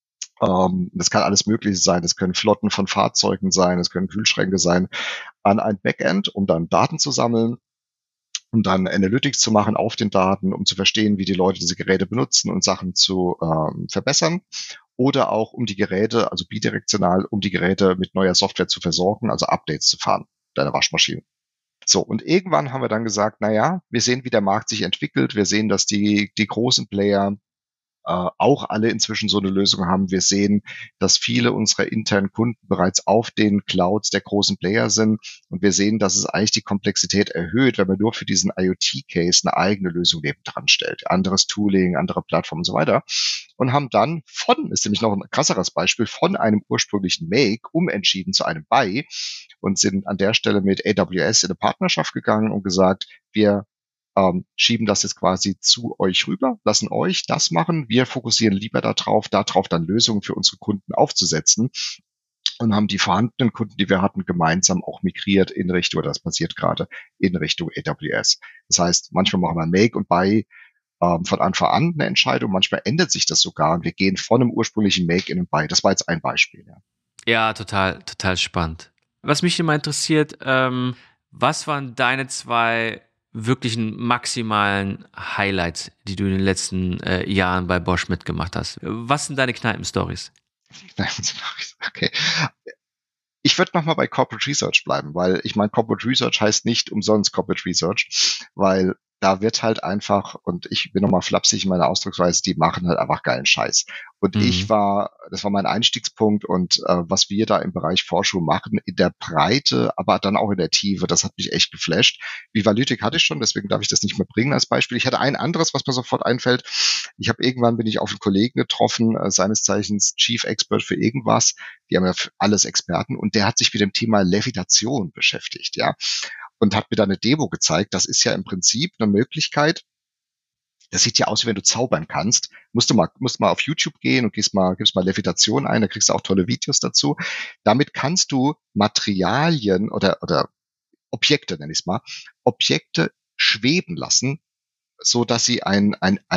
Das kann alles Mögliche sein. Das können Flotten von Fahrzeugen sein, das können Kühlschränke sein, an ein Backend, um dann Daten zu sammeln, um dann Analytics zu machen auf den Daten, um zu verstehen, wie die Leute diese Geräte benutzen und Sachen zu verbessern. Oder auch um die Geräte, also bidirektional, um die Geräte mit neuer Software zu versorgen, also Updates zu fahren, deiner Waschmaschine. So, und irgendwann haben wir dann gesagt, wir sehen, wie der Markt sich entwickelt. Wir sehen, dass die großen Player auch alle inzwischen so eine Lösung haben. Wir sehen, dass viele unserer internen Kunden bereits auf den Clouds der großen Player sind. Und wir sehen, dass es eigentlich die Komplexität erhöht, wenn man nur für diesen IoT-Case eine eigene Lösung nebendran stellt. Anderes Tooling, andere Plattformen und so weiter. Und haben dann ist nämlich noch ein krasseres Beispiel, von einem ursprünglichen Make umentschieden zu einem Buy und sind an der Stelle mit AWS in eine Partnerschaft gegangen und gesagt, wir schieben das jetzt quasi zu euch rüber, lassen euch das machen. Wir fokussieren lieber darauf dann Lösungen für unsere Kunden aufzusetzen und haben die vorhandenen Kunden, die wir hatten, gemeinsam auch migriert in Richtung, oder das passiert gerade, in Richtung AWS. Das heißt, manchmal machen wir Make und Buy von Anfang an eine Entscheidung, manchmal ändert sich das sogar und wir gehen von einem ursprünglichen Make in ein Buy. Das war jetzt ein Beispiel. Ja, total spannend. Was mich immer interessiert, was waren deine zwei wirklichen maximalen Highlights, die du in den letzten Jahren bei Bosch mitgemacht hast? Was sind deine Kneipen-Stories? Okay. Ich würde nochmal bei Corporate Research bleiben, weil ich meine, Corporate Research heißt nicht umsonst Corporate Research, weil da wird halt einfach, und ich bin nochmal flapsig in meiner Ausdrucksweise, die machen halt einfach geilen Scheiß. Und das war mein Einstiegspunkt und was wir da im Bereich Forschung machen, in der Breite, aber dann auch in der Tiefe, das hat mich echt geflasht. Vivalytic hatte ich schon, deswegen darf ich das nicht mehr bringen als Beispiel. Ich hatte ein anderes, was mir sofort einfällt. Irgendwann bin ich auf einen Kollegen getroffen, seines Zeichens Chief Expert für irgendwas. Die haben ja für alles Experten und der hat sich mit dem Thema Levitation beschäftigt, ja. Und hat mir da eine Demo gezeigt. Das ist ja im Prinzip eine Möglichkeit. Das sieht ja aus, wie wenn du zaubern kannst. Musst mal auf YouTube gehen und gibst mal Levitation ein, da kriegst du auch tolle Videos dazu. Damit kannst du Materialien oder Objekte, nenn ich es mal, Objekte schweben lassen, so dass sie ein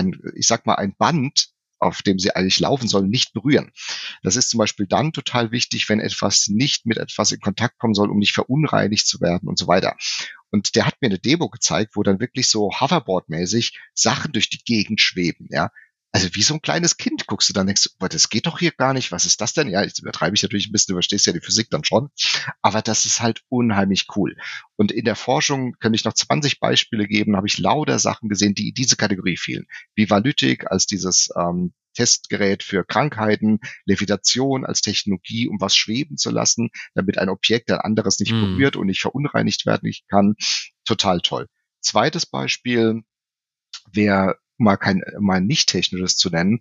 Band, auf dem sie eigentlich laufen sollen, nicht berühren. Das ist zum Beispiel dann total wichtig, wenn etwas nicht mit etwas in Kontakt kommen soll, um nicht verunreinigt zu werden und so weiter. Und der hat mir eine Demo gezeigt, wo dann wirklich so Hoverboard-mäßig Sachen durch die Gegend schweben, ja. Also wie so ein kleines Kind guckst du dann, denkst du, das geht doch hier gar nicht, was ist das denn? Ja, jetzt übertreibe ich natürlich ein bisschen, du verstehst ja die Physik dann schon, aber das ist halt unheimlich cool. Und in der Forschung könnte ich noch 20 Beispiele geben, habe ich lauter Sachen gesehen, die in diese Kategorie fielen. Vivalytic als dieses Testgerät für Krankheiten, Levitation als Technologie, um was schweben zu lassen, damit ein Objekt ein anderes nicht berührt und nicht verunreinigt werden kann. Total toll. Zweites Beispiel wäre mal nicht technisches zu nennen.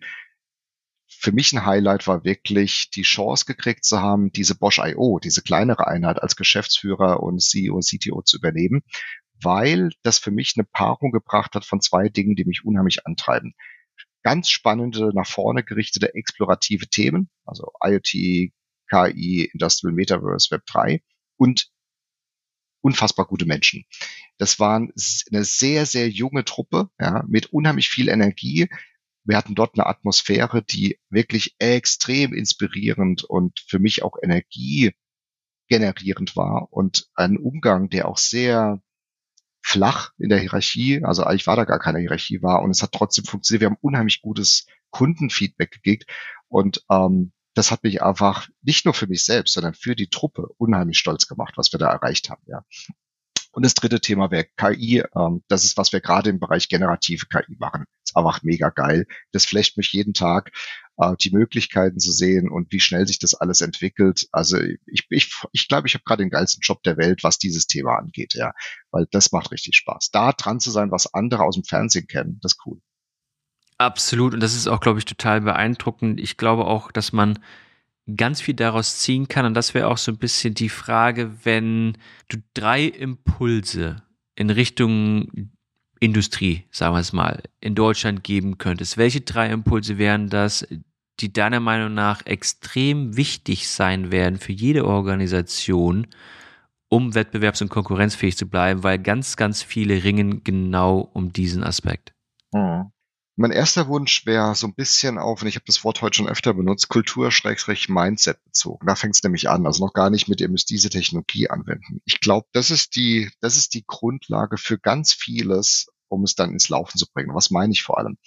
Für mich ein Highlight war wirklich die Chance gekriegt zu haben, diese Bosch IO, diese kleinere Einheit als Geschäftsführer und CEO, CTO zu übernehmen, weil das für mich eine Paarung gebracht hat von zwei Dingen, die mich unheimlich antreiben. Ganz spannende, nach vorne gerichtete, explorative Themen, also IoT, KI, Industrial Metaverse, Web 3 und unfassbar gute Menschen. Das waren eine sehr, sehr junge Truppe, ja, mit unheimlich viel Energie. Wir hatten dort eine Atmosphäre, die wirklich extrem inspirierend und für mich auch energiegenerierend war und ein Umgang, der auch sehr flach in der Hierarchie, also eigentlich war da gar keine Hierarchie war und es hat trotzdem funktioniert. Wir haben unheimlich gutes Kundenfeedback gekriegt und das hat mich einfach nicht nur für mich selbst, sondern für die Truppe unheimlich stolz gemacht, was wir da erreicht haben. Ja. Und das dritte Thema wäre KI. Das ist, was wir gerade im Bereich generative KI machen. Das ist einfach mega geil. Das flasht mich jeden Tag, die Möglichkeiten zu sehen und wie schnell sich das alles entwickelt. Also ich glaube, ich habe gerade den geilsten Job der Welt, was dieses Thema angeht, ja. Weil das macht richtig Spaß. Da dran zu sein, was andere aus dem Fernsehen kennen, das ist cool. Absolut. Und das ist auch, glaube ich, total beeindruckend. Ich glaube auch, dass man ganz viel daraus ziehen kann. Und das wäre auch so ein bisschen die Frage, wenn du 3 Impulse in Richtung Industrie, sagen wir es mal, in Deutschland geben könntest. Welche 3 Impulse wären das, die deiner Meinung nach extrem wichtig sein werden für jede Organisation, um wettbewerbs- und konkurrenzfähig zu bleiben, weil ganz, ganz viele ringen genau um diesen Aspekt. Mhm. Mein erster Wunsch wäre so ein bisschen auf, und ich habe das Wort heute schon öfter benutzt, Kultur-Mindset bezogen. Da fängt es nämlich an. Also noch gar nicht mit, ihr müsst diese Technologie anwenden. Ich glaube, das ist die Grundlage für ganz vieles, um es dann ins Laufen zu bringen. Was meine ich vor allem?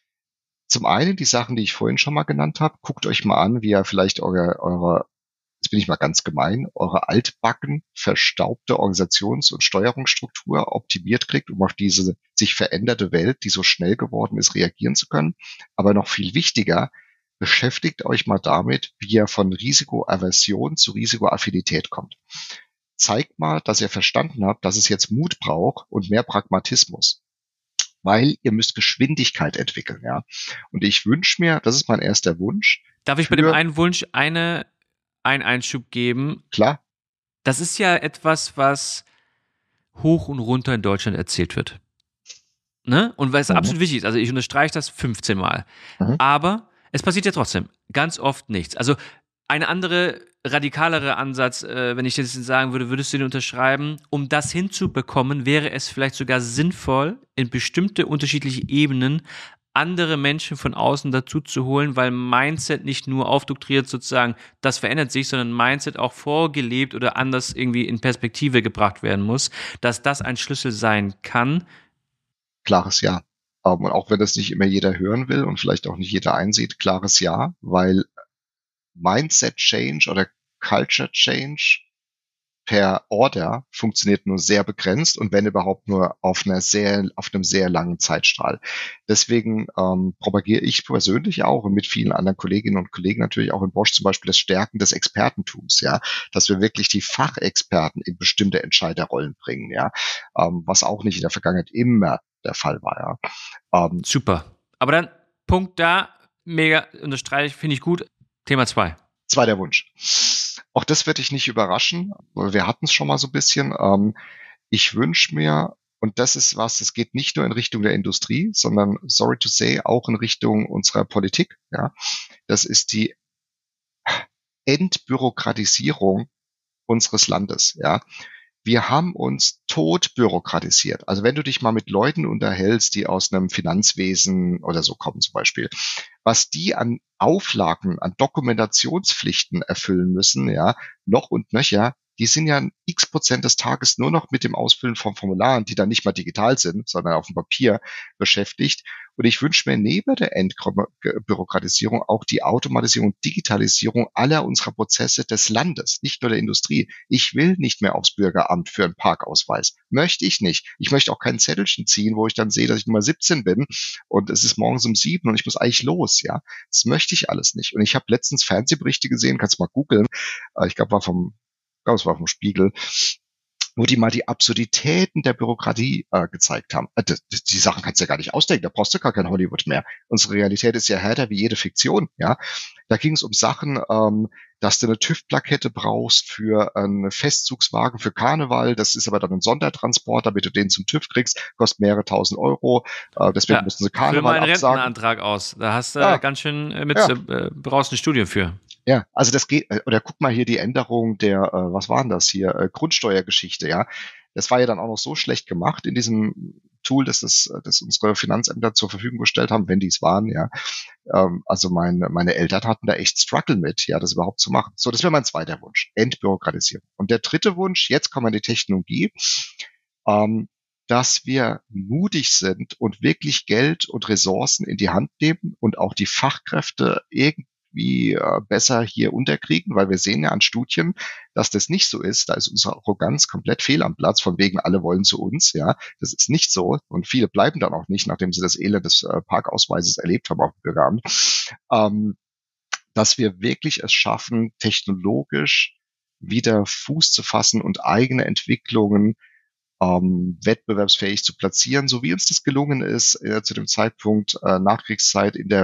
Zum einen die Sachen, die ich vorhin schon mal genannt habe. Guckt euch mal an, wie ihr vielleicht eure jetzt bin ich mal ganz gemein, eure altbacken, verstaubte Organisations- und Steuerungsstruktur optimiert kriegt, um auf diese sich veränderte Welt, die so schnell geworden ist, reagieren zu können. Aber noch viel wichtiger, beschäftigt euch mal damit, wie ihr von Risikoaversion zu Risikoaffinität kommt. Zeigt mal, dass ihr verstanden habt, dass es jetzt Mut braucht und mehr Pragmatismus. Weil ihr müsst Geschwindigkeit entwickeln, ja. Und ich wünsche mir, das ist mein erster Wunsch. Darf ich bei dem einen Wunsch einen Einschub geben? Klar. Das ist ja etwas, was hoch und runter in Deutschland erzählt wird. Ne? Und weil es absolut wichtig ist, also ich unterstreiche das 15 Mal. Aber es passiert ja trotzdem ganz oft nichts. Also eine andere, radikalere Ansatz, wenn ich das jetzt sagen würde, würdest du den unterschreiben? Um das hinzubekommen, wäre es vielleicht sogar sinnvoll, in bestimmte unterschiedliche Ebenen andere Menschen von außen dazu zu holen, weil Mindset nicht nur aufdoktriert sozusagen, das verändert sich, sondern Mindset auch vorgelebt oder anders irgendwie in Perspektive gebracht werden muss, dass das ein Schlüssel sein kann. Klares Ja. Und auch wenn das nicht immer jeder hören will und vielleicht auch nicht jeder einsieht, klares Ja, weil Mindset Change oder Culture Change per Order funktioniert nur sehr begrenzt und wenn überhaupt nur auf einem sehr langen Zeitstrahl. Deswegen propagiere ich persönlich auch und mit vielen anderen Kolleginnen und Kollegen natürlich auch in Bosch zum Beispiel das Stärken des Expertentums, ja, dass wir wirklich die Fachexperten in bestimmte Entscheiderrollen bringen, ja, was auch nicht in der Vergangenheit immer der Fall war, ja. Super. Aber dann Punkt da, mega unterstreiche, finde ich gut. Thema 2. Zweiter Wunsch. Auch das wird dich nicht überraschen. Wir hatten es schon mal so ein bisschen. Ich wünsche mir, und das ist was, es geht nicht nur in Richtung der Industrie, sondern, sorry to say, auch in Richtung unserer Politik. Ja, das ist die Entbürokratisierung unseres Landes. Ja, wir haben uns tot bürokratisiert. Also wenn du dich mal mit Leuten unterhältst, die aus einem Finanzwesen oder so kommen zum Beispiel, was die an Auflagen, an Dokumentationspflichten erfüllen müssen, ja, noch und nöcher, die sind ja x% des Tages nur noch mit dem Ausfüllen von Formularen, die dann nicht mal digital sind, sondern auf dem Papier beschäftigt. Und ich wünsche mir neben der Entbürokratisierung auch die Automatisierung und Digitalisierung aller unserer Prozesse des Landes, nicht nur der Industrie. Ich will nicht mehr aufs Bürgeramt für einen Parkausweis. Möchte ich nicht. Ich möchte auch kein Zettelchen ziehen, wo ich dann sehe, dass ich Nummer 17 bin und es ist morgens um 7 und ich muss eigentlich los, ja. Das möchte ich alles nicht. Und ich habe letztens Fernsehberichte gesehen, kannst du mal googeln. Ich glaube, es war vom Spiegel, wo die mal die Absurditäten der Bürokratie gezeigt haben. Die Sachen kannst du ja gar nicht ausdenken, da brauchst du gar kein Hollywood mehr. Unsere Realität ist ja härter wie jede Fiktion, ja. Da ging es um Sachen, dass du eine TÜV-Plakette brauchst für einen Festzugswagen für Karneval, das ist aber dann ein Sondertransport, damit du den zum TÜV kriegst, kostet mehrere tausend Euro, deswegen mussten sie Karneval füll mal einen absagen. Rentenantrag aus, da hast du ganz schön brauchst ein Studium für. Ja, also das geht, oder guck mal hier die Änderung der, was waren das hier, Grundsteuergeschichte, ja. Das war ja dann auch noch so schlecht gemacht in diesem Tool, das unsere Finanzämter zur Verfügung gestellt haben, wenn die es waren, ja. Also meine Eltern hatten da echt Struggle mit, ja, das überhaupt zu machen. So, das wäre mein zweiter Wunsch, Entbürokratisierung. Und der dritte Wunsch, jetzt kommen wir in die Technologie, dass wir mutig sind und wirklich Geld und Ressourcen in die Hand nehmen und auch die Fachkräfte irgendwie besser hier unterkriegen, weil wir sehen ja an Studien, dass das nicht so ist. Da ist unsere Arroganz komplett fehl am Platz, von wegen alle wollen zu uns. Ja, das ist nicht so und viele bleiben dann auch nicht, nachdem sie das Elend des Parkausweises erlebt haben auf dem Bürgeramt. Dass wir wirklich es schaffen, technologisch wieder Fuß zu fassen und eigene Entwicklungen wettbewerbsfähig zu platzieren, so wie uns das gelungen ist zu dem Zeitpunkt Nachkriegszeit in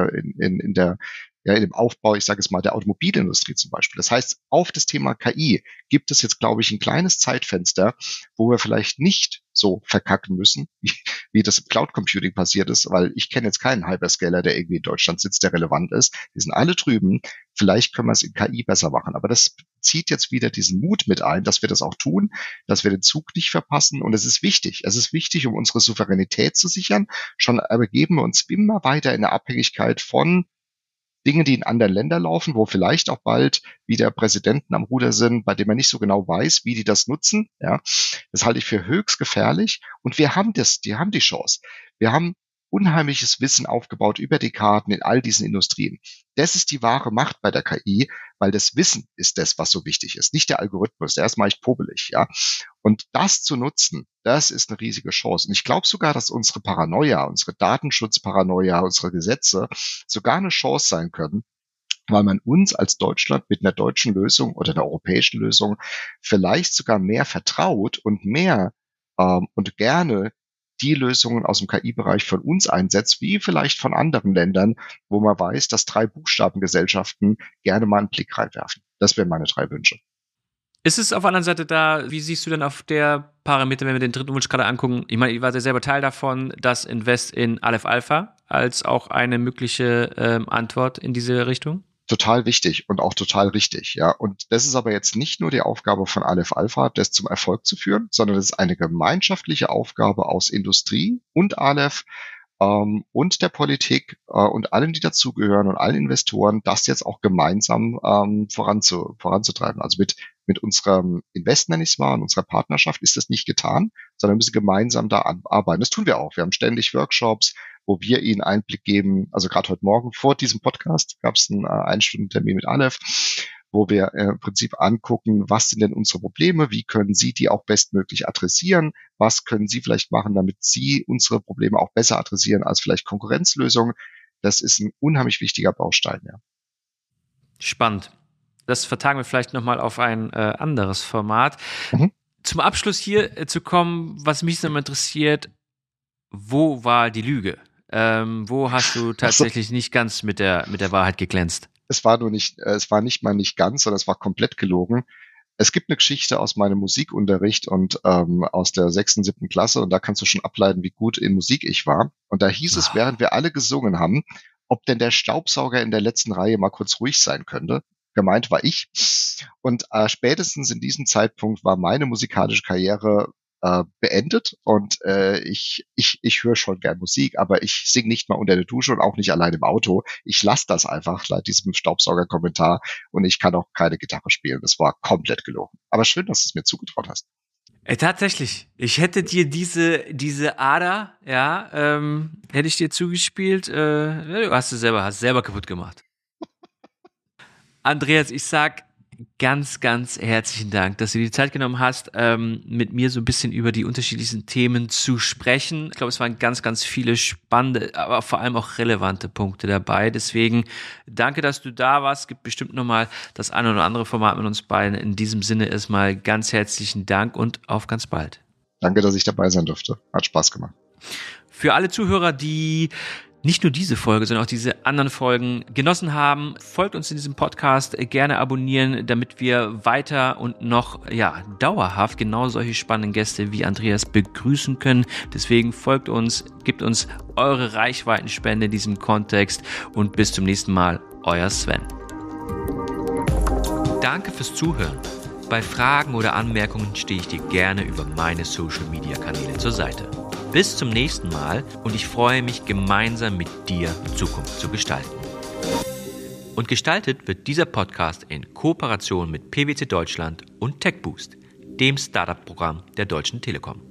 dem Aufbau, ich sage es mal, der Automobilindustrie zum Beispiel. Das heißt, auf das Thema KI gibt es jetzt, glaube ich, ein kleines Zeitfenster, wo wir vielleicht nicht so verkacken müssen, wie das im Cloud Computing passiert ist, weil ich kenne jetzt keinen Hyperscaler, der irgendwie in Deutschland sitzt, der relevant ist. Die sind alle drüben. Vielleicht können wir es in KI besser machen. Aber das zieht jetzt wieder diesen Mut mit ein, dass wir das auch tun, dass wir den Zug nicht verpassen. Und es ist wichtig. Es ist wichtig, um unsere Souveränität zu sichern. Schon begeben wir uns immer weiter in der Abhängigkeit von Dinge, die in anderen Ländern laufen, wo vielleicht auch bald wieder Präsidenten am Ruder sind, bei denen man nicht so genau weiß, wie die das nutzen. Ja, das halte ich für höchst gefährlich. Und wir haben die Chance. Wir haben unheimliches Wissen aufgebaut über Dekaden in all diesen Industrien. Das ist die wahre Macht bei der KI, weil das Wissen ist das, was so wichtig ist, nicht der Algorithmus. Der ist mal echt popelig, ja. Und das zu nutzen, das ist eine riesige Chance. Und ich glaube sogar, dass unsere Paranoia, unsere Datenschutzparanoia, unsere Gesetze sogar eine Chance sein können, weil man uns als Deutschland mit einer deutschen Lösung oder einer europäischen Lösung vielleicht sogar mehr vertraut und mehr und gerne die Lösungen aus dem KI-Bereich von uns einsetzt, wie vielleicht von anderen Ländern, wo man weiß, dass 3-Buchstaben-Gesellschaften gerne mal einen Blick reinwerfen. Das wären meine 3 Wünsche. Ist es auf der anderen Seite da, wie siehst du denn auf der Parameter, wenn wir den dritten Wunsch gerade angucken? Ich meine, ihr wart ja selber Teil davon, das Invest in Aleph Alpha als auch eine mögliche Antwort in diese Richtung? Total wichtig und auch total richtig, ja. Und das ist aber jetzt nicht nur die Aufgabe von Aleph Alpha, das zum Erfolg zu führen, sondern das ist eine gemeinschaftliche Aufgabe aus Industrie und Aleph und der Politik und allen, die dazugehören und allen Investoren, das jetzt auch gemeinsam voranzutreiben. Also mit unserem Invest, nenne ich es mal, und unserer Partnerschaft ist das nicht getan, sondern müssen gemeinsam da arbeiten. Das tun wir auch. Wir haben ständig Workshops, wo wir ihnen Einblick geben. Also gerade heute Morgen vor diesem Podcast gab es einen Einstündentermin mit Aleph, wo wir im Prinzip angucken, was sind denn unsere Probleme, wie können Sie die auch bestmöglich adressieren, was können Sie vielleicht machen, damit Sie unsere Probleme auch besser adressieren als vielleicht Konkurrenzlösungen. Das ist ein unheimlich wichtiger Baustein, ja. Spannend. Das vertagen wir vielleicht nochmal auf ein anderes Format. Mhm. Zum Abschluss hier zu kommen, was mich noch interessiert, wo war die Lüge? Wo hast du tatsächlich nicht ganz mit der Wahrheit geglänzt? Es war nicht mal nicht ganz, sondern es war komplett gelogen. Es gibt eine Geschichte aus meinem Musikunterricht und aus der 6., 7. Klasse und da kannst du schon ableiten, wie gut in Musik ich war. Und da hieß es, während wir alle gesungen haben, ob denn der Staubsauger in der letzten Reihe mal kurz ruhig sein könnte. Gemeint war ich. Und spätestens in diesem Zeitpunkt war meine musikalische Karriere beendet und ich höre schon gern Musik, aber ich singe nicht mal unter der Dusche und auch nicht allein im Auto. Ich lasse das einfach seit diesem Staubsauger-Kommentar und ich kann auch keine Gitarre spielen. Das war komplett gelogen. Aber schön, dass du es mir zugetraut hast. Tatsächlich. Ich hätte dir diese Ader, ja, hätte ich dir zugespielt. Du hast selber kaputt gemacht. Andreas, ich sag ganz, ganz herzlichen Dank, dass du dir die Zeit genommen hast, mit mir so ein bisschen über die unterschiedlichsten Themen zu sprechen. Ich glaube, es waren ganz, ganz viele spannende, aber vor allem auch relevante Punkte dabei. Deswegen danke, dass du da warst. Es gibt bestimmt nochmal das eine oder andere Format mit uns beiden. In diesem Sinne erstmal ganz herzlichen Dank und auf ganz bald. Danke, dass ich dabei sein durfte. Hat Spaß gemacht. Für alle Zuhörer, die nicht nur diese Folge, sondern auch diese anderen Folgen genossen haben, folgt uns in diesem Podcast, gerne abonnieren, damit wir weiter und noch dauerhaft genau solche spannenden Gäste wie Andreas begrüßen können. Deswegen folgt uns, gebt uns eure Reichweitenspende in diesem Kontext und bis zum nächsten Mal, euer Sven. Danke fürs Zuhören. Bei Fragen oder Anmerkungen stehe ich dir gerne über meine Social-Media-Kanäle zur Seite. Bis zum nächsten Mal und ich freue mich, gemeinsam mit dir Zukunft zu gestalten. Und gestaltet wird dieser Podcast in Kooperation mit PwC Deutschland und TechBoost, dem Startup-Programm der Deutschen Telekom.